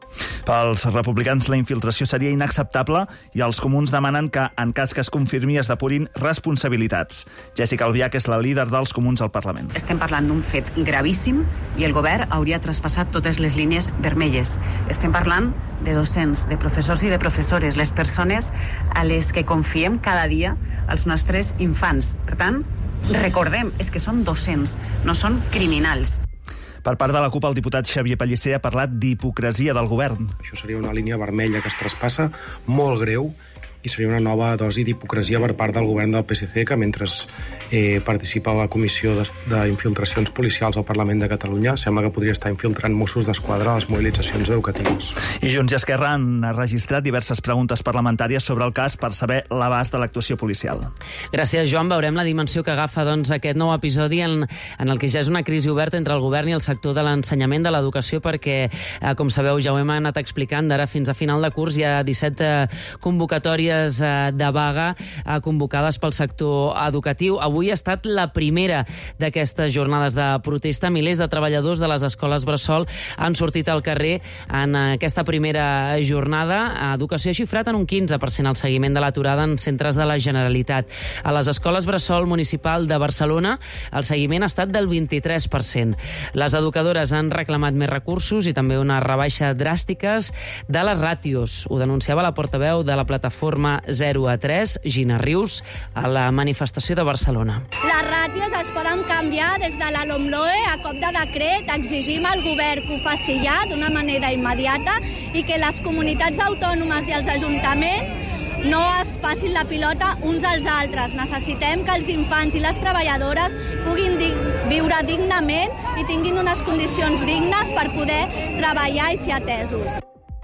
Pels republicans la infiltració seria inacceptable i els comuns demanen que, en cas que es confirmi, es depurin responsabilitats. Jessica Albiach és la líder dels comuns al Parlament. Estem parlant d'un fet gravíssim i el govern hauria traspassat totes les línies vermelles. Estem parlant de docents, de professors i de professores, les persones a les que confiem cada dia, els nostres infants. Per tant, recordem, és que són docents, no són criminals. Per part de la CUP, el diputat Xavier Pellicer ha parlat d'hipocresia del govern. Això seria una línia vermella que es traspassa, molt greu, i seria una nova dosi d'hipocresia per part del govern del P S C, que mentre eh, participa a la Comissió d'Infiltracions Policials al Parlament de Catalunya, sembla que podria estar infiltrant Mossos d'Esquadra a les mobilitzacions educatives. I Junts i Esquerra han registrat diverses preguntes parlamentàries sobre el cas per saber l'abast de l'actuació policial. Gràcies, Joan. Veurem la dimensió que agafa doncs, aquest nou episodi en, en el que ja és una crisi oberta entre el govern i el sector de l'ensenyament de l'educació, perquè, eh, com sabeu, ja ho hem anat explicant, d'ara fins a final de curs hi ha disset eh, convocatòries de vaga convocades pel sector educatiu. Avui ha estat la primera d'aquestes jornades de protesta. Milers de treballadors de les escoles bressol han sortit al carrer en aquesta primera jornada. Educació ha xifrat en un quinze per cent el seguiment de l'aturada en centres de la Generalitat. A les escoles bressol municipal de Barcelona el seguiment ha estat del vint-i-tres per cent. Les educadores han reclamat més recursos i també una rebaixa dràstiques de les ràtios. Ho denunciava la portaveu de la plataforma zero a tres, Gina Rius, a la manifestació de Barcelona. Les ràtios es poden canviar des de la LOMLOE a cop de decret. Exigim al govern que ho faci ja d'una manera immediata i que les comunitats autònomes i els ajuntaments no es passin la pilota uns als altres. Necessitem que els infants i les treballadores puguin dig- viure dignament i tinguin unes condicions dignes per poder treballar i ser atesos.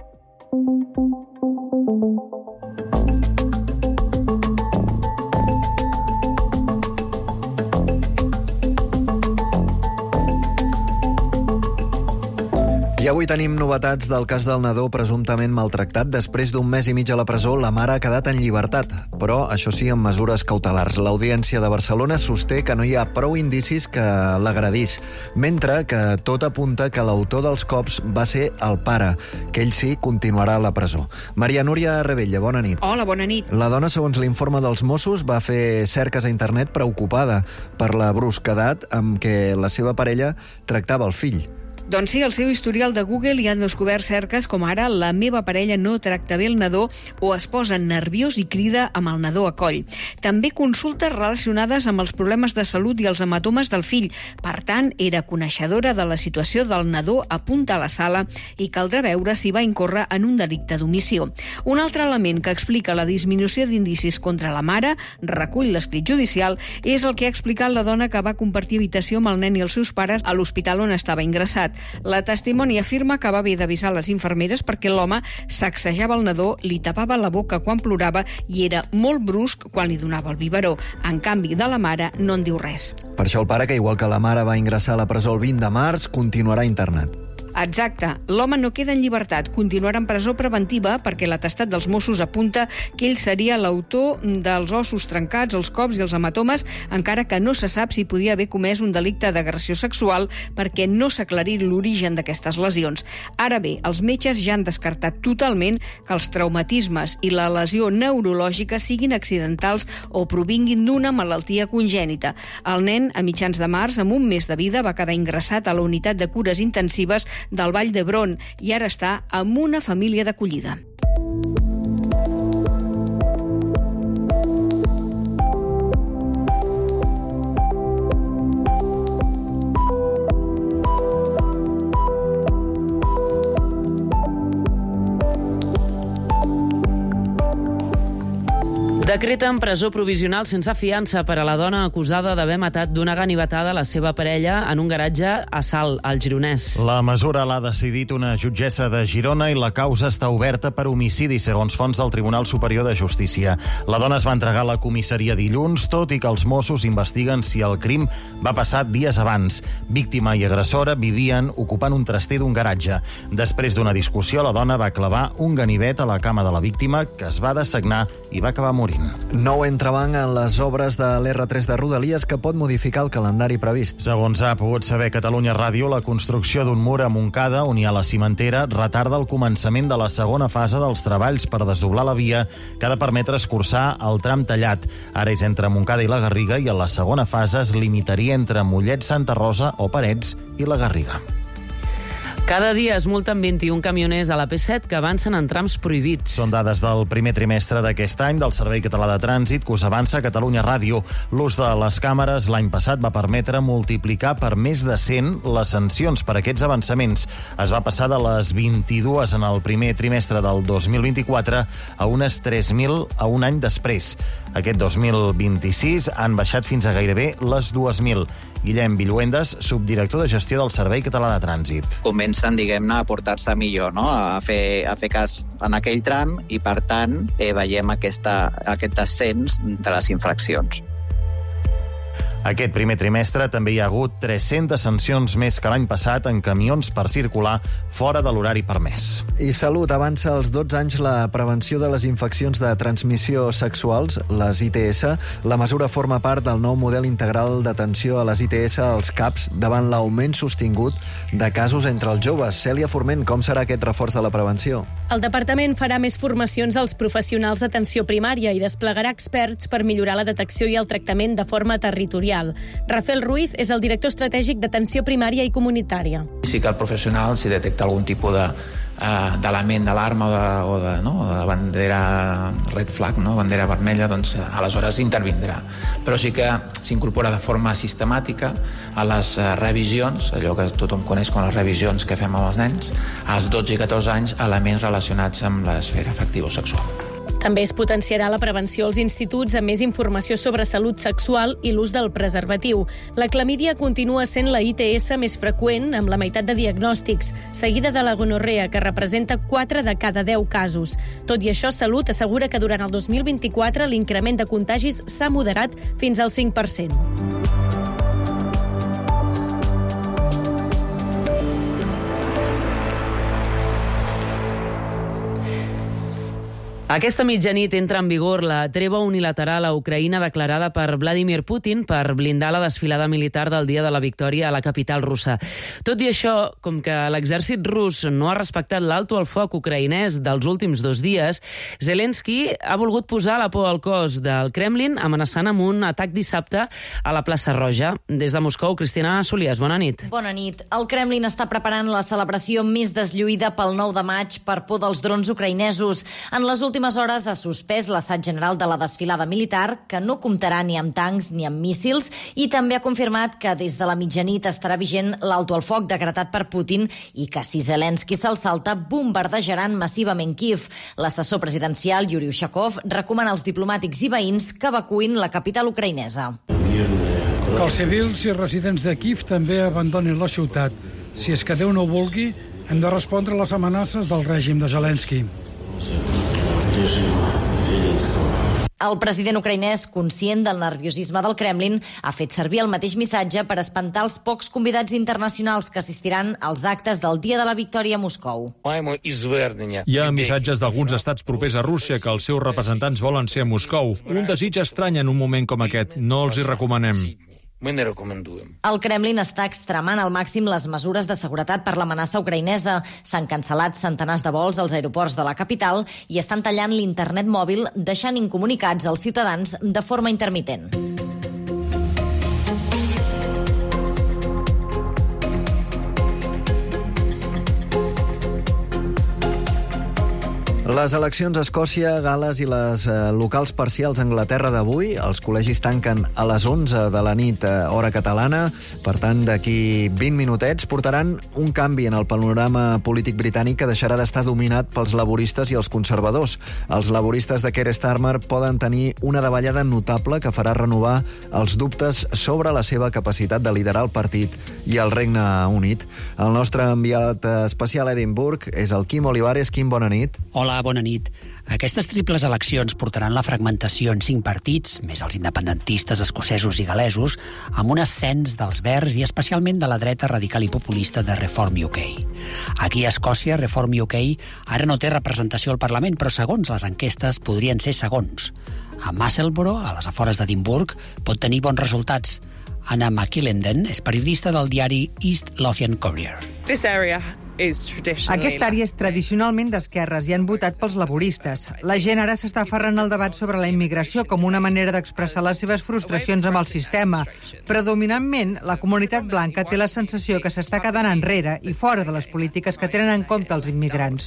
I avui tenim novetats del cas del nadó presumptament maltractat. Després d'un mes i mig a la presó, la mare ha quedat en llibertat, però, això sí, amb mesures cautelars. L'Audiència de Barcelona sosté que no hi ha prou indicis que l'agredís, mentre que tot apunta que l'autor dels cops va ser el pare, que ell sí continuarà a la presó. Maria Núria Rebella, bona nit. Hola, bona nit. La dona, segons l'informe dels Mossos, va fer cerques a internet preocupada per la brusquedat amb què la seva parella tractava el fill. Doncs sí, al seu historial de Google hi han descobert cerques com ara la meva parella no tracta bé el nadó o es posa nerviós i crida amb el nadó a coll. També consultes relacionades amb els problemes de salut i els hematomes del fill. Per tant, era coneixedora de la situació del nadó a punt a la sala i caldrà veure si va incórrer en un delicte d'omissió. Un altre element que explica la disminució d'indicis contra la mare, recull l'escrit judicial, és el que ha explicat la dona que va compartir habitació amb el nen i els seus pares a l'hospital on estava ingressat. La testimoni afirma que va haver d'avisar les infermeres perquè l'home sacsejava el nadó, li tapava la boca quan plorava i era molt brusc quan li donava el biberó. En canvi, de la mare no en diu res. Per això el pare, que igual que la mare va ingressar a la presó el vint de març, continuarà internat. Exacte. L'home no queda en llibertat, continuarà en presó preventiva perquè l'atestat dels Mossos apunta que ell seria l'autor dels ossos trencats, els cops i els hematomes, encara que no se sap si podia haver comès un delicte d'agressió sexual perquè no s'ha aclarit l'origen d'aquestes lesions. Ara bé, els metges ja han descartat totalment que els traumatismes i la lesió neurològica siguin accidentals o provinguin d'una malaltia congènita. El nen, a mitjans de març, amb un mes de vida, va quedar ingressat a la unitat de cures intensives del Vall d'Hebron i ara està amb una família d'acollida. Decreten presó provisional sense fiança per a la dona acusada d'haver matat d'una ganivetada la seva parella en un garatge a Salt, al Gironès. La mesura l'ha decidit una jutgessa de Girona i la causa està oberta per homicidi, segons fonts del Tribunal Superior de Justícia. La dona es va entregar a la comissaria dilluns, tot i que els Mossos investiguen si el crim va passar dies abans. Víctima i agressora vivien ocupant un traster d'un garatge. Després d'una discussió, la dona va clavar un ganivet a la cama de la víctima, que es va dessagnar i va acabar morint. Nou entrebanc en les obres de l'erre tres de Rodalies que pot modificar el calendari previst. Segons ha pogut saber Catalunya Ràdio, la construcció d'un mur a Montcada, on hi ha la cimentera, retarda el començament de la segona fase dels treballs per desdoblar la via que ha de permetre escurçar el tram tallat. Ara és entre Montcada i la Garriga i en la segona fase es limitaria entre Mollet, Santa Rosa o Parets i la Garriga. Cada dia es multen vint-i-un camioners a la P set que avancen en trams prohibits. Són dades del primer trimestre d'aquest any del Servei Català de Trànsit que us avança Catalunya Ràdio. L'ús de les càmeres l'any passat va permetre multiplicar per més de cent les sancions per aquests avançaments. Es va passar de les vint-i-dues en el primer trimestre del dos mil vint-i-quatre a unes tres mil a un any després. Aquest dos mil vint-i-sis han baixat fins a gairebé les dues mil. Guillem Villuendas, subdirector de gestió del Servei Català de Trànsit. Comencen, diguem-ne, a portar-se millor, no? a, fer, a fer cas en aquell tram i, per tant, eh, veiem aquesta, aquest descens de les infraccions. Aquest primer trimestre també hi ha hagut tres-centes sancions més que l'any passat en camions per circular fora de l'horari permès. I Salut avança als dotze anys la prevenció de les infeccions de transmissió sexuals, les I T S. La mesura forma part del nou model integral d'atenció a les I T S als C A Ps davant l'augment sostingut de casos entre els joves. Cèlia Forment, com serà aquest reforç de la prevenció? El departament farà més formacions als professionals d'atenció primària i desplegarà experts per millorar la detecció i el tractament de forma territorial. Rafael Ruiz és el director estratègic d'atenció primària i comunitària. Sí que el professional, si detecta algun tipus de, uh, d'element d'alarma o de, o de, no, de bandera red flag, no, bandera vermella, doncs aleshores intervindrà. Però sí que s'incorpora de forma sistemàtica a les uh, revisions, allò que tothom coneix com les revisions que fem amb els nens, als dotze i catorze anys, elements relacionats amb l'esfera afectivo-sexual. També es potenciarà la prevenció als instituts amb més informació sobre salut sexual i l'ús del preservatiu. La clamídia continua sent la I T S més freqüent, amb la meitat de diagnòstics, seguida de la gonorrea, que representa quatre de cada deu casos. Tot i això, Salut assegura que durant el dos mil vint-i-quatre l'increment de contagis s'ha moderat fins al cinc per cent. Aquesta mitjanit entra en vigor la treva unilateral a Ucraïna declarada per Vladimir Putin per blindar la desfilada militar del Dia de la Victòria a la capital russa. Tot i això, com que l'exèrcit rus no ha respectat l'alto al foc ucraïnès dels últims dos dies, Zelensky ha volgut posar la por al cos del Kremlin amenaçant amb un atac dissabte a la plaça Roja. Des de Moscou, Cristina Solias, bona nit. Bona nit. El Kremlin està preparant la celebració més deslluïda pel nou de maig per por dels drons ucraïnesos. En les últimes hores ha suspès l'assaig general de la desfilada militar, que no comptarà ni amb tancs ni amb míssils, i també ha confirmat que des de la mitjanit estarà vigent l'alto al foc decretat per Putin i que si Zelensky se'l salta bombardejaran massivament Kíev. L'assessor presidencial Yuri Ushakov recomana als diplomàtics i veïns que evacuïn la capital ucraïnesa. Que els civils i residents de Kíev també abandonin la ciutat. Si és que Déu no ho vulgui, hem de respondre a les amenaces del règim de Zelensky. El president ucraïnès, conscient del nerviosisme del Kremlin, ha fet servir el mateix missatge per espantar els pocs convidats internacionals que assistiran als actes del Dia de la Victòria a Moscou. Hi ha missatges d'alguns estats propers a Rússia que els seus representants volen ser a Moscou. Un desig estrany en un moment com aquest. No els hi recomanem. El Kremlin està extremant al màxim les mesures de seguretat per l'amenaça ucraïnesa. S'han cancel·lat centenars de vols als aeroports de la capital i estan tallant l'internet mòbil, deixant incomunicats als ciutadans de forma intermitent. Les eleccions a Escòcia, Gal·les i les eh, locals parcials a Anglaterra d'avui, els col·legis tanquen a les onze de la nit, eh, hora catalana. Per tant, d'aquí vint minutets portaran un canvi en el panorama polític britànic que deixarà d'estar dominat pels laboristes i els conservadors. Els laboristes de Keir Starmer poden tenir una davallada notable que farà renovar els dubtes sobre la seva capacitat de liderar el partit i el Regne Unit. El nostre enviat especial a Edimburg és el Quim Olivares. Quim, bona nit. Hola, bona nit. Aquestes triples eleccions portaran la fragmentació en cinc partits, més els independentistes escocesos i galesos, amb un ascens dels verds i especialment de la dreta radical i populista de Reform U K. Aquí a Escòcia, Reform U K ara no té representació al Parlament, però segons les enquestes podrien ser segons. a Musselburgh, a les afores d'Edimburg, pot tenir bons resultats. Anna McKillenden és periodista del diari East Lothian Courier. Aquesta àrea és tradicionalment d'esquerres i han votat pels laboristes. La gent ara s'està aferrant al debat sobre la immigració com una manera d'expressar les seves frustracions amb el sistema. Predominantment, la comunitat blanca té la sensació que s'està quedant enrere i fora de les polítiques que tenen en compte els immigrants.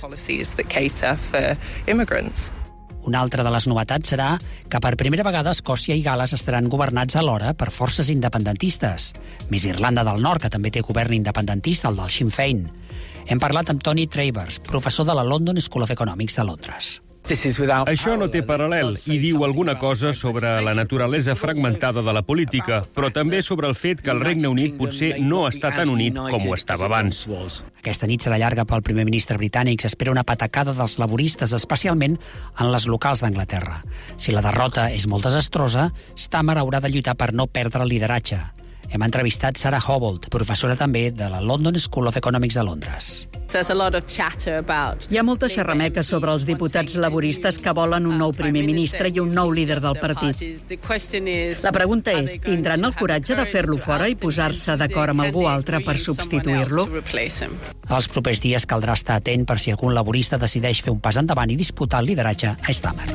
Una altra de les novetats serà que per primera vegada Escòcia i Gal·les estaran governats alhora per forces independentistes. Més Irlanda del Nord, que també té govern independentista, el del Sinn Féin. Hem parlat amb Tony Travers, professor de la London School of Economics de Londres. Això no té paral·lel i diu alguna cosa sobre la naturalesa fragmentada de la política, però també sobre el fet que el Regne Unit potser no està tan unit com ho estava abans. Aquesta nit serà llarga pel primer ministre britànic. S'espera una patacada dels laboristes, especialment en les locals d'Anglaterra. Si la derrota és molt desastrosa, Starmer haurà de lluitar per no perdre el lideratge. Hem entrevistat Sarah Hobbold, professora també de la London School of Economics de Londres. Hi ha molta xerrameca sobre els diputats laboristes que volen un nou primer ministre i un nou líder del partit. La pregunta és, tindran el coratge de fer-lo fora i posar-se d'acord amb algú altre per substituir-lo? Els propers dies caldrà estar atent per si algun laborista decideix fer un pas endavant i disputar el lideratge a Starmer.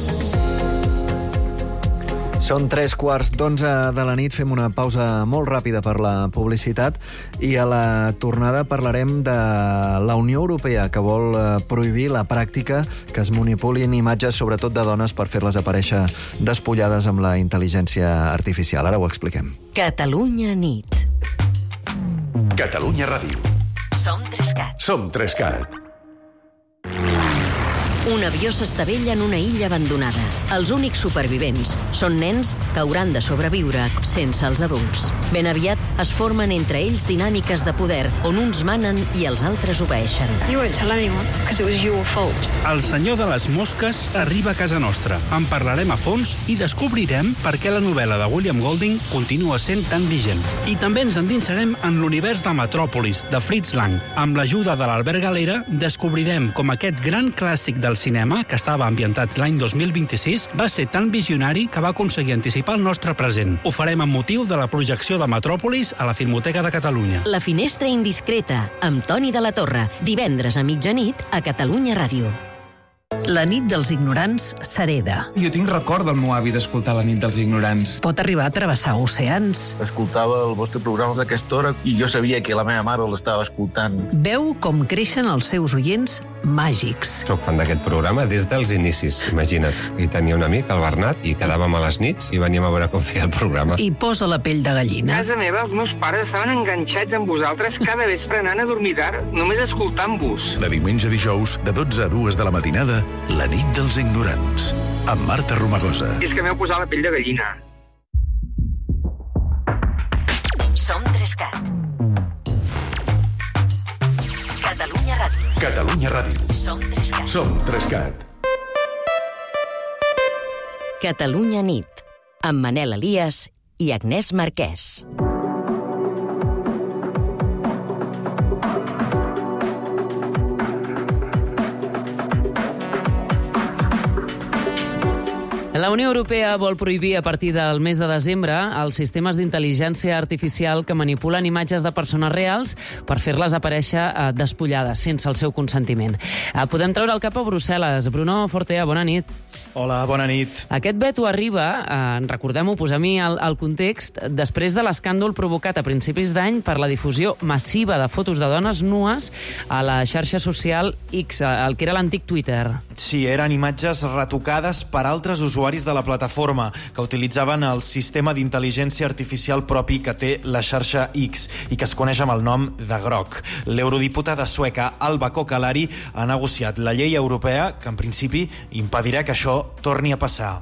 Són tres quarts d'onze de la nit, fem una pausa molt ràpida per la publicitat i a la tornada parlarem de la Unió Europea, que vol prohibir la pràctica que es manipulin imatges, sobretot de dones, per fer-les aparèixer despullades amb la intel·ligència artificial. Ara ho expliquem. Catalunya nit. Catalunya Ràdio. Som Trescat. Som Trescat. Un avió s'estavella en una illa abandonada. Els únics supervivents són nens que hauran de sobreviure sense els adults. Ben aviat es formen entre ells dinàmiques de poder, on uns manen i els altres obeeixen. El senyor de les mosques arriba a casa nostra. En parlarem a fons i descobrirem per què la novel·la de William Golding continua sent tan vigent. I també ens endinsarem en l'univers de Metròpolis, de Fritz Lang. Amb l'ajuda de l'Albert Galera descobrirem com aquest gran clàssic del cinema, que estava ambientat l'any dos mil vint-i-sis, va ser tan visionari que va aconseguir anticipar el nostre present. Ho farem amb motiu de la projecció de Metròpolis a la Filmoteca de Catalunya. La finestra indiscreta, amb Toni de la Torre, divendres a mitjanit a Catalunya Ràdio. La nit dels ignorants s'hereda. Jo tinc record del meu avi d'escoltar La nit dels ignorants. Pot arribar a travessar oceans. Escoltava el vostre programa d'aquesta hora i jo sabia que la meva mare l'estava escoltant. Veu com creixen els seus oients màgics. Soc fan d'aquest programa des dels inicis, imagina't. I tenia un amic, el Bernat, i quedàvem a les nits i veníem a veure com feia el programa. I posa la pell de gallina. A casa meva els meus pares estaven enganxats amb vosaltres cada vespre anant a dormir tard, només escoltant-vos. De diumenge a dijous, de dotze a dues de la matinada, La nit dels ignorants, amb Marta Romagosa. És que m'heu posat la pell de gallina. Som Trescat. Catalunya Ràdio. Catalunya Ràdio. Som Trescat. Som Trescat. Catalunya nit, amb Manel Elias i Agnès Marquès. La Unió Europea vol prohibir a partir del mes de desembre els sistemes d'intel·ligència artificial que manipulen imatges de persones reals per fer-les aparèixer despullades sense el seu consentiment. Podem treure el cap a Brussel·les. Bruno Fortea, bona nit. Hola, bona nit. Aquest veto arriba, eh, recordem-ho, posem-hi el, el context, després de l'escàndol provocat a principis d'any per la difusió massiva de fotos de dones nues a la xarxa social X, el que era l'antic Twitter. Sí, eren imatges retocades per altres usuaris de la plataforma que utilitzaven el sistema d'intel·ligència artificial propi que té la xarxa X i que es coneix amb el nom de Grok. L'eurodiputada sueca Alba Kokalari ha negociat la llei europea que, en principi, impedirà que això torni a passar.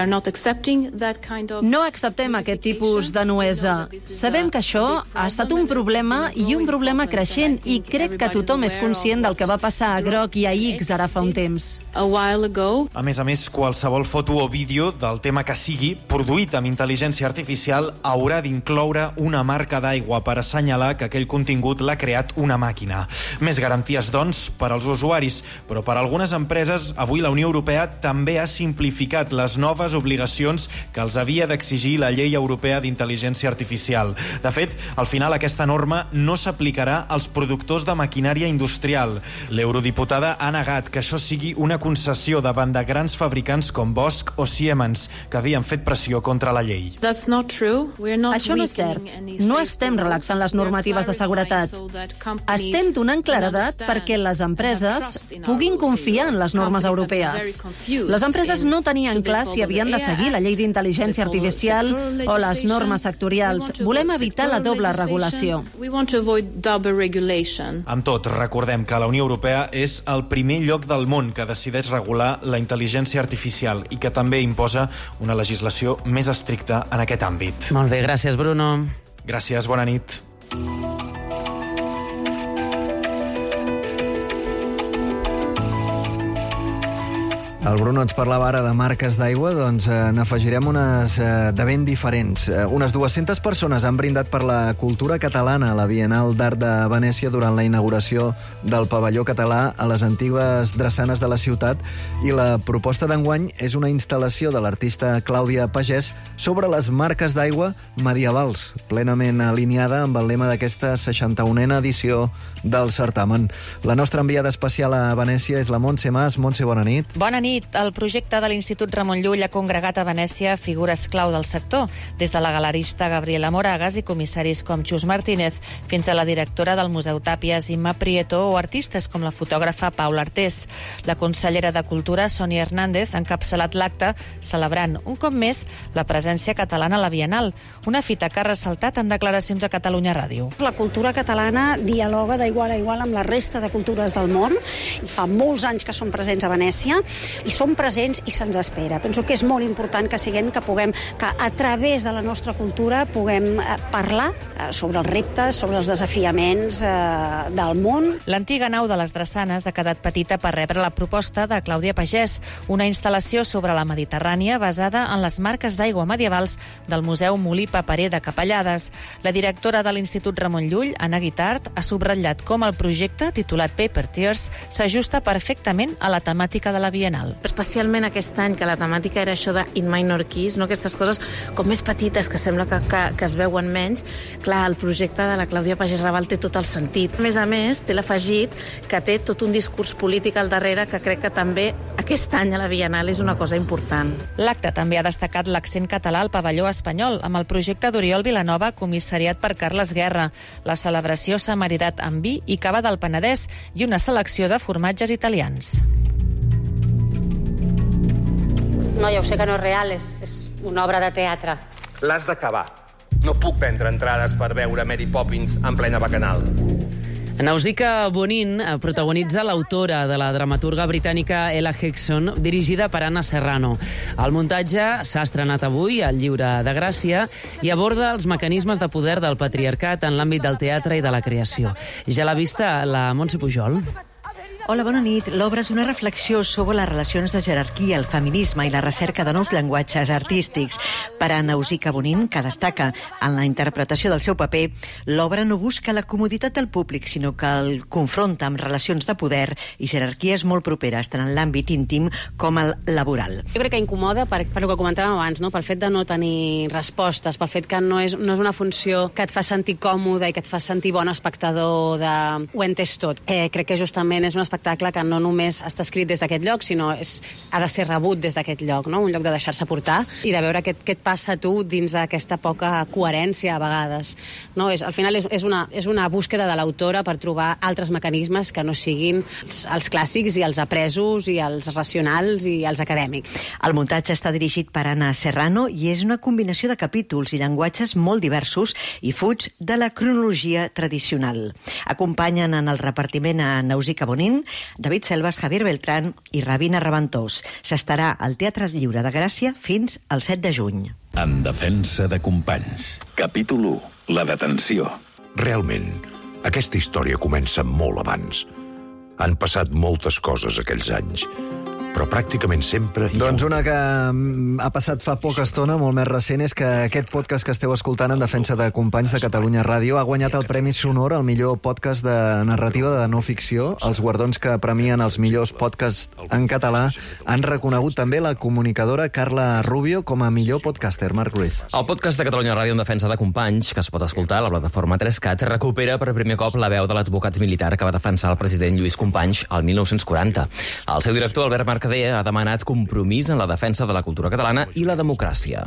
No acceptem aquest tipus de nuesa. Sabem que això ha estat un problema i un problema creixent i crec que tothom és conscient del que va passar a Grok i a X ara fa un temps. A més a més, qualsevol foto o vídeo vídeo del tema que sigui, produït amb intel·ligència artificial, haurà d'incloure una marca d'aigua per assenyalar que aquell contingut l'ha creat una màquina. Més garanties, doncs, per als usuaris, però per a algunes empreses, avui la Unió Europea també ha simplificat les noves obligacions que els havia d'exigir la llei europea d'intel·ligència artificial. De fet, al final aquesta norma no s'aplicarà als productors de maquinària industrial. L'eurodiputada ha negat que això sigui una concessió davant de grans fabricants com Bosch o Siemens, que havien fet pressió contra la llei. Això no és cert. No estem relaxant les normatives de seguretat. Estem donant claredat perquè les empreses puguin confiar en les normes europees. Les empreses no tenien clar si havien de seguir la llei d'intel·ligència artificial o les normes sectorials. Volem evitar la doble regulació. Amb tot, recordem que la Unió Europea és el primer lloc del món que decideix regular la intel·ligència artificial i que també imposa una legislació més estricta en aquest àmbit. Molt bé, gràcies, Bruno. Gràcies, bona nit. El Bruno ens parlava ara de marques d'aigua, doncs eh, n'afegirem unes eh, de ben diferents. Eh, unes dues-centes persones han brindat per la cultura catalana a la Bienal d'Art de Venècia durant la inauguració del pavelló català a les antigues drassanes de la ciutat, i la proposta d'enguany és una instal·lació de l'artista Clàudia Pagès sobre les marques d'aigua medievals, plenament alineada amb el lema d'aquesta seixanta-unena edició del certamen. La nostra enviada especial a Venècia és la Montse Mas. Montse, bona nit. Bona nit. El projecte de l'Institut Ramon Llull ha congregat a Venècia figures clau del sector, des de la galerista Gabriela Moragas i comissaris com Xus Martínez, fins a la directora del Museu Tàpies, Imma Prieto, o artistes com la fotògrafa Paula Artés. La consellera de Cultura, Sònia Hernández, ha encapçalat l'acte celebrant un cop més la presència catalana a la Bienal, una fita que ha ressaltat en declaracions a Catalunya Ràdio. La cultura catalana dialoga d'igual a igual amb la resta de cultures del món. Fa molts anys que som presents a Venècia i som presents i se'ns espera. Penso que és molt important que siguem, que puguem, que a través de la nostra cultura puguem parlar sobre els reptes, sobre els desafiaments eh, del món. L'antiga nau de les Drassanes ha quedat petita per rebre la proposta de Clàudia Pagès, una instal·lació sobre la Mediterrània basada en les marques d'aigua medievals del Museu Molí Paperer de Capellades. La directora de l'Institut Ramon Llull, Anna Guitart, ha subratllat com el projecte, titulat Paper Tears, s'ajusta perfectament a la temàtica de la Bienal. Especialment aquest any, que la temàtica era això de in minor keys, no? Aquestes coses com més petites, que sembla que, que, que es veuen menys. Clar, el projecte de la Clàudia Pagès Raval té tot el sentit. A més a més, té l'afegit que té tot un discurs polític al darrere que crec que també aquest any a la Bienal és una cosa important. L'acte també ha destacat l'accent català al pavelló espanyol, amb el projecte d'Oriol Vilanova, comissariat per Carles Guerra. La celebració s'ha maridat amb vi i cava del Penedès i una selecció de formatges italians. No, ja ho sé que no és real, és, és una obra de teatre. L'has d'acabar. No puc vendre entrades per veure Mary Poppins en plena bacanal. Nausicaa Bonin protagonitza l'autora de la dramaturga britànica Ella Hickson, dirigida per Anna Serrano. El muntatge s'ha estrenat avui al Lliure de Gràcia i aborda els mecanismes de poder del patriarcat en l'àmbit del teatre i de la creació. Ja l'ha vista la Montse Pujol? Hola, bona nit. L'obra és una reflexió sobre les relacions de jerarquia, el feminisme i la recerca de nous llenguatges artístics. Per a Nausicaa Bonin, que destaca en la interpretació del seu paper, l'obra no busca la comoditat del públic, sinó que el confronta amb relacions de poder i jerarquies molt properes, tant en l'àmbit íntim com el laboral. Jo crec que incomoda per, per el que comentàvem abans, no? Pel fet de no tenir respostes, pel fet que no és, no és una funció que et fa sentir còmode i que et fa sentir bon espectador de ho entès tot. Eh, crec que justament és un espectacle espectacle que no només està escrit des d'aquest lloc, sinó és, ha de ser rebut des d'aquest lloc, no? Un lloc de deixar-se portar i de veure què, què et passa a tu dins d'aquesta poca coherència a vegades. No? És, al final és, és, una, és una búsqueda de l'autora per trobar altres mecanismes que no siguin els, els clàssics i els apresos i els racionals i els acadèmics. El muntatge està dirigit per Anna Serrano i és una combinació de capítols i llenguatges molt diversos i fuig de la cronologia tradicional. Acompanyen en el repartiment a Nausicaa Bonin, David Selvas, Javier Beltrán i Rabina Raventós. S'estarà al Teatre Lliure de Gràcia fins al set de juny. En defensa de companys. Capítol u. La detenció. Realment, aquesta història comença molt abans. Han passat moltes coses aquells anys. però pràcticament sempre... Doncs una que ha passat fa poca estona, molt més recent, és que aquest podcast que esteu escoltant en defensa de companys de Catalunya Ràdio ha guanyat el Premi Sonor al millor podcast de narrativa de no ficció. Els guardons que premien els millors podcasts en català han reconegut també la comunicadora Carla Rubio com a millor podcaster. Marc Ruiz. El podcast de Catalunya Ràdio en defensa de companys, que es pot escoltar a la plataforma tres cat, recupera per primer cop la veu de l'advocat militar que va defensar el president Lluís Companys al mil nou-cents quaranta. El seu director, Albert Mercader, ha demanat compromís en la defensa de la cultura catalana i la democràcia.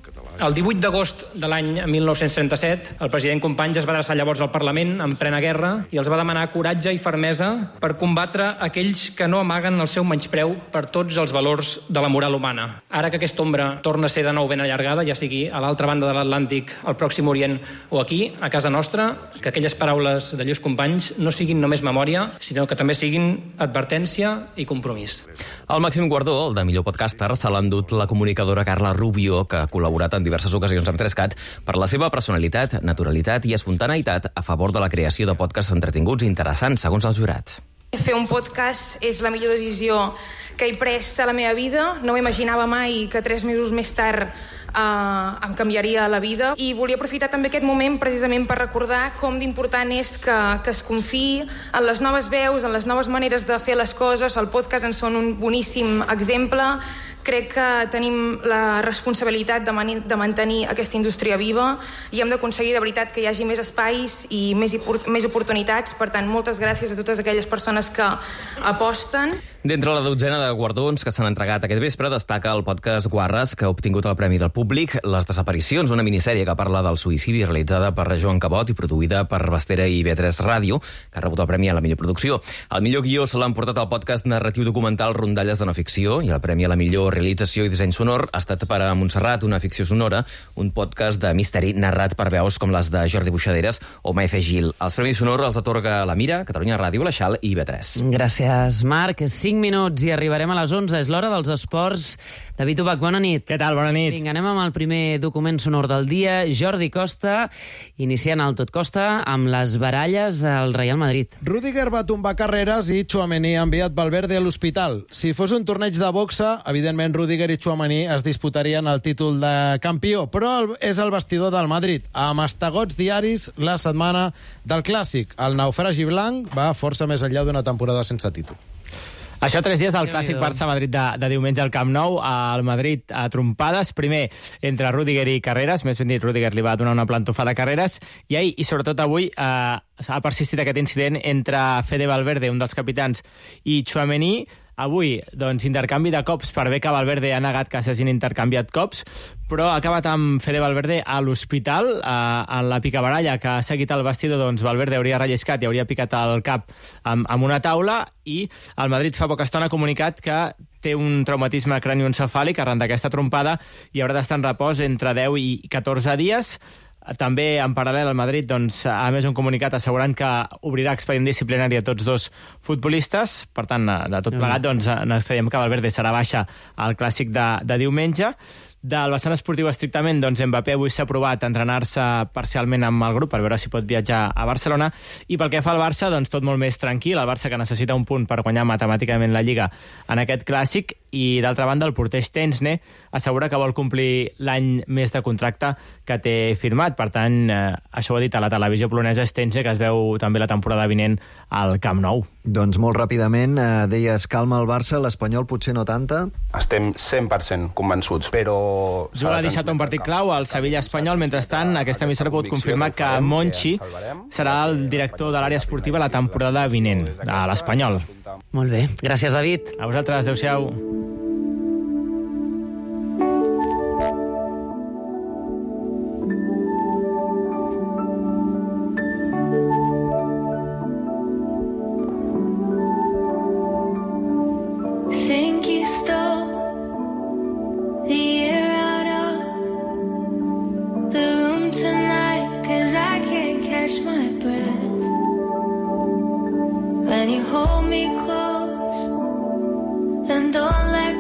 El divuit d'agost de l'any mil nou-cents trenta-set, el president Companys es va adreçar llavors al Parlament en plena guerra i els va demanar coratge i fermesa per combatre aquells que no amaguen el seu menyspreu per tots els valors de la moral humana. Ara que aquesta ombra torna a ser de nou ben allargada, ja sigui a l'altra banda de l'Atlàntic, al Pròxim Orient o aquí, a casa nostra, que aquelles paraules de Lluís Companys no siguin només memòria, sinó que també siguin advertència i compromís. El màxim guardó, el de millor podcaster, se l'ha endut la comunicadora Carla Rubio, que ha col·laborat en diverses ocasions amb tres cat per la seva personalitat, naturalitat i espontaneïtat a favor de la creació de podcasts entretinguts i interessants, segons el jurat. Fer un podcast és la millor decisió que he pres a la meva vida. No m'imaginava mai que tres mesos més tard Uh, em canviaria la vida, i volia aprofitar també aquest moment precisament per recordar com d'important és que, que es confiï en les noves veus, en les noves maneres de fer les coses. El podcast en són un boníssim exemple. Crec que tenim la responsabilitat de, mani- de mantenir aquesta indústria viva i hem d'aconseguir de veritat que hi hagi més espais i més, import- més oportunitats. Per tant, moltes gràcies a totes aquelles persones que aposten. D'entre la dotzena de guardons que s'han entregat aquest vespre, destaca el podcast Guarres, que ha obtingut el Premi del Públic, Les Desaparicions, una minissèrie que parla del suïcidi realitzada per Joan Cabot i produïda per Bastera i B tres Ràdio, que ha rebut el premi a la millor producció. El millor guió se l'ha emportat el podcast narratiu documental Rondalles de no ficció, i el premi a la millor realització i disseny sonor ha estat per a Montserrat, una ficció sonora, un podcast de misteri narrat per veus com les de Jordi Buixaderes o Maife Gil. Els premis sonor els atorga La Mira, Catalunya Ràdio, La Xal i B tres. Gràcies, Marc. cinc minuts i arribarem a les onze. És l'hora dels esports. David Ubach, bona nit. Què tal? Bona nit. Vinga, anem amb el primer document sonor del dia. Jordi Costa, iniciant el tot costa amb les baralles al Real Madrid. Rüdiger va tombar carreres i Tchouaméni ha enviat Valverde a l'hospital. Si fos un torneig de boxa, evidentment Rüdiger i Tchouaméni es disputarien el títol de campió, però el, és el vestidor del Madrid, amb mastegots diaris la setmana del Clàssic. El naufragi blanc va força més enllà d'una temporada sense títol. Això tres dies del clàssic Barça-Madrid de, de diumenge al Camp Nou. Al Madrid a trompades, primer entre Rüdiger i Carreras, més ben dit, Rüdiger li va donar una plantofada a Carreras, i ahir, i sobretot avui, eh, ha persistit aquest incident entre Fede Valverde, un dels capitans, i Tchouaméni. Avui, doncs, intercanvi de cops per bé que Valverde ha negat que s'hagin intercanviat cops, però ha acabat amb Fede Valverde a l'hospital, eh, en la picabaralla que ha seguit el vestidor. Doncs Valverde hauria relliscat i hauria picat el cap amb, amb una taula, i el Madrid fa poca estona ha comunicat que té un traumatisme cranioencefàlic arran d'aquesta trompada i haurà d'estar en repòs entre deu i catorze dies. També, en paral·lel, al Madrid doncs, ha emès un comunicat assegurant que obrirà expedient disciplinari a tots dos futbolistes. Per tant, de tot plegat, doncs, ens creiem que Valverde serà baixa al Clàssic de, de diumenge. Del vessant esportiu estrictament, doncs Mbappé avui s'ha provat a entrenar-se parcialment amb el grup per veure si pot viatjar a Barcelona, i pel que fa al Barça, doncs tot molt més tranquil, el Barça que necessita un punt per guanyar matemàticament la Lliga en aquest Clàssic, i d'altra banda el porter Stensne assegura que vol complir l'any més de contracte que té firmat. Per tant, eh, això ho ha dit a la televisió polonesa Stensne, que es veu també la temporada vinent al Camp Nou. Doncs molt ràpidament, eh, deies, calma el Barça, l'Espanyol potser no tanta. Estem cent per cent convençuts, però... Juga dissabte un partit clau al Sevilla-Espanyol. Mentrestant, aquesta emissora ha pogut confirmar que Monchi serà el director de l'àrea esportiva la temporada vinent a l'Espanyol. Molt bé. Gràcies, David. A vosaltres. Adéu-siau. Think you stole the air out of the room tonight, 'cause I can't catch my breath when you hold me close and don't let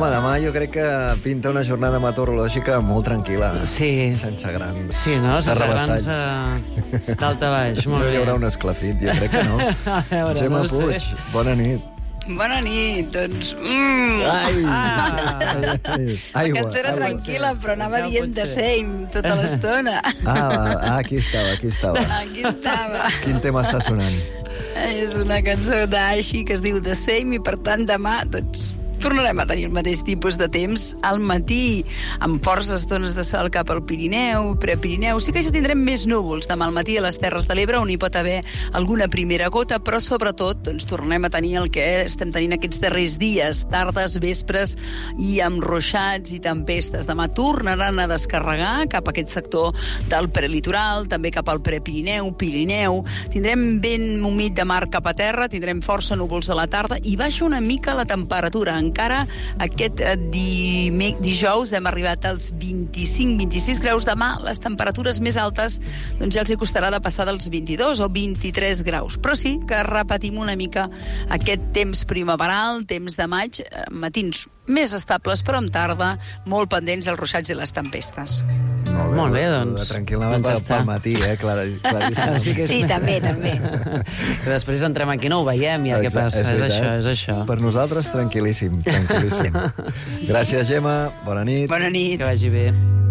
Home, demà jo crec que pinta una jornada meteorològica molt tranquil·la. Sí. Sense grans... Sí, no? Sense grans uh, d'alta baix. Molt sí, bé. Hi haurà un esclafit, jo crec que no. A veure, Gemma no sé. Puig, bona nit. Bona nit, doncs... Mm. Ai, ah. ai, ai, La cançó era tranquil·la, però anava No dient de same tota l'estona. Ah, ah, aquí estava, aquí estava. Aquí estava. Quin tema està sonant? És una cançó d'Ashi que es diu The Same i, per tant, demà, doncs, tornarem a tenir el mateix tipus de temps al matí, amb forces estones de sol cap al Pirineu, Prepirineu. Sí que ja tindrem més núvols demà al matí a les Terres de l'Ebre, on hi pot haver alguna primera gota, però sobretot doncs, tornem a tenir el que estem tenint aquests darrers dies, tardes, vespres i amb ruixats i tempestes. Demà tornaran a descarregar cap a aquest sector del prelitoral, també cap al Prepirineu, Pirineu. Tindrem vent humit de mar cap a terra, tindrem força núvols a la tarda i baixa una mica la temperatura. Encara aquest di... dijous hem arribat als vint-i-cinc vint-i-sis graus. Demà les temperatures més altes doncs ja els hi costarà de passar dels vint-i-dos o vint-i-tres graus. Però sí que repetim una mica aquest temps primaveral, temps de maig, matins més estables, però amb tarda molt pendents dels ruixats i les tempestes. Molt bé, Molt bé doncs. Tranquil·lament doncs pel matí, eh, Clara, claríssim. Sí, que sí, també, també. Després entrem aquí, no ho veiem, ja què passa. És, és això, és això. Per nosaltres, tranquil·líssim, tranquil·líssim. Gràcies, Gemma. Bona nit. Bona nit. Que vagi bé.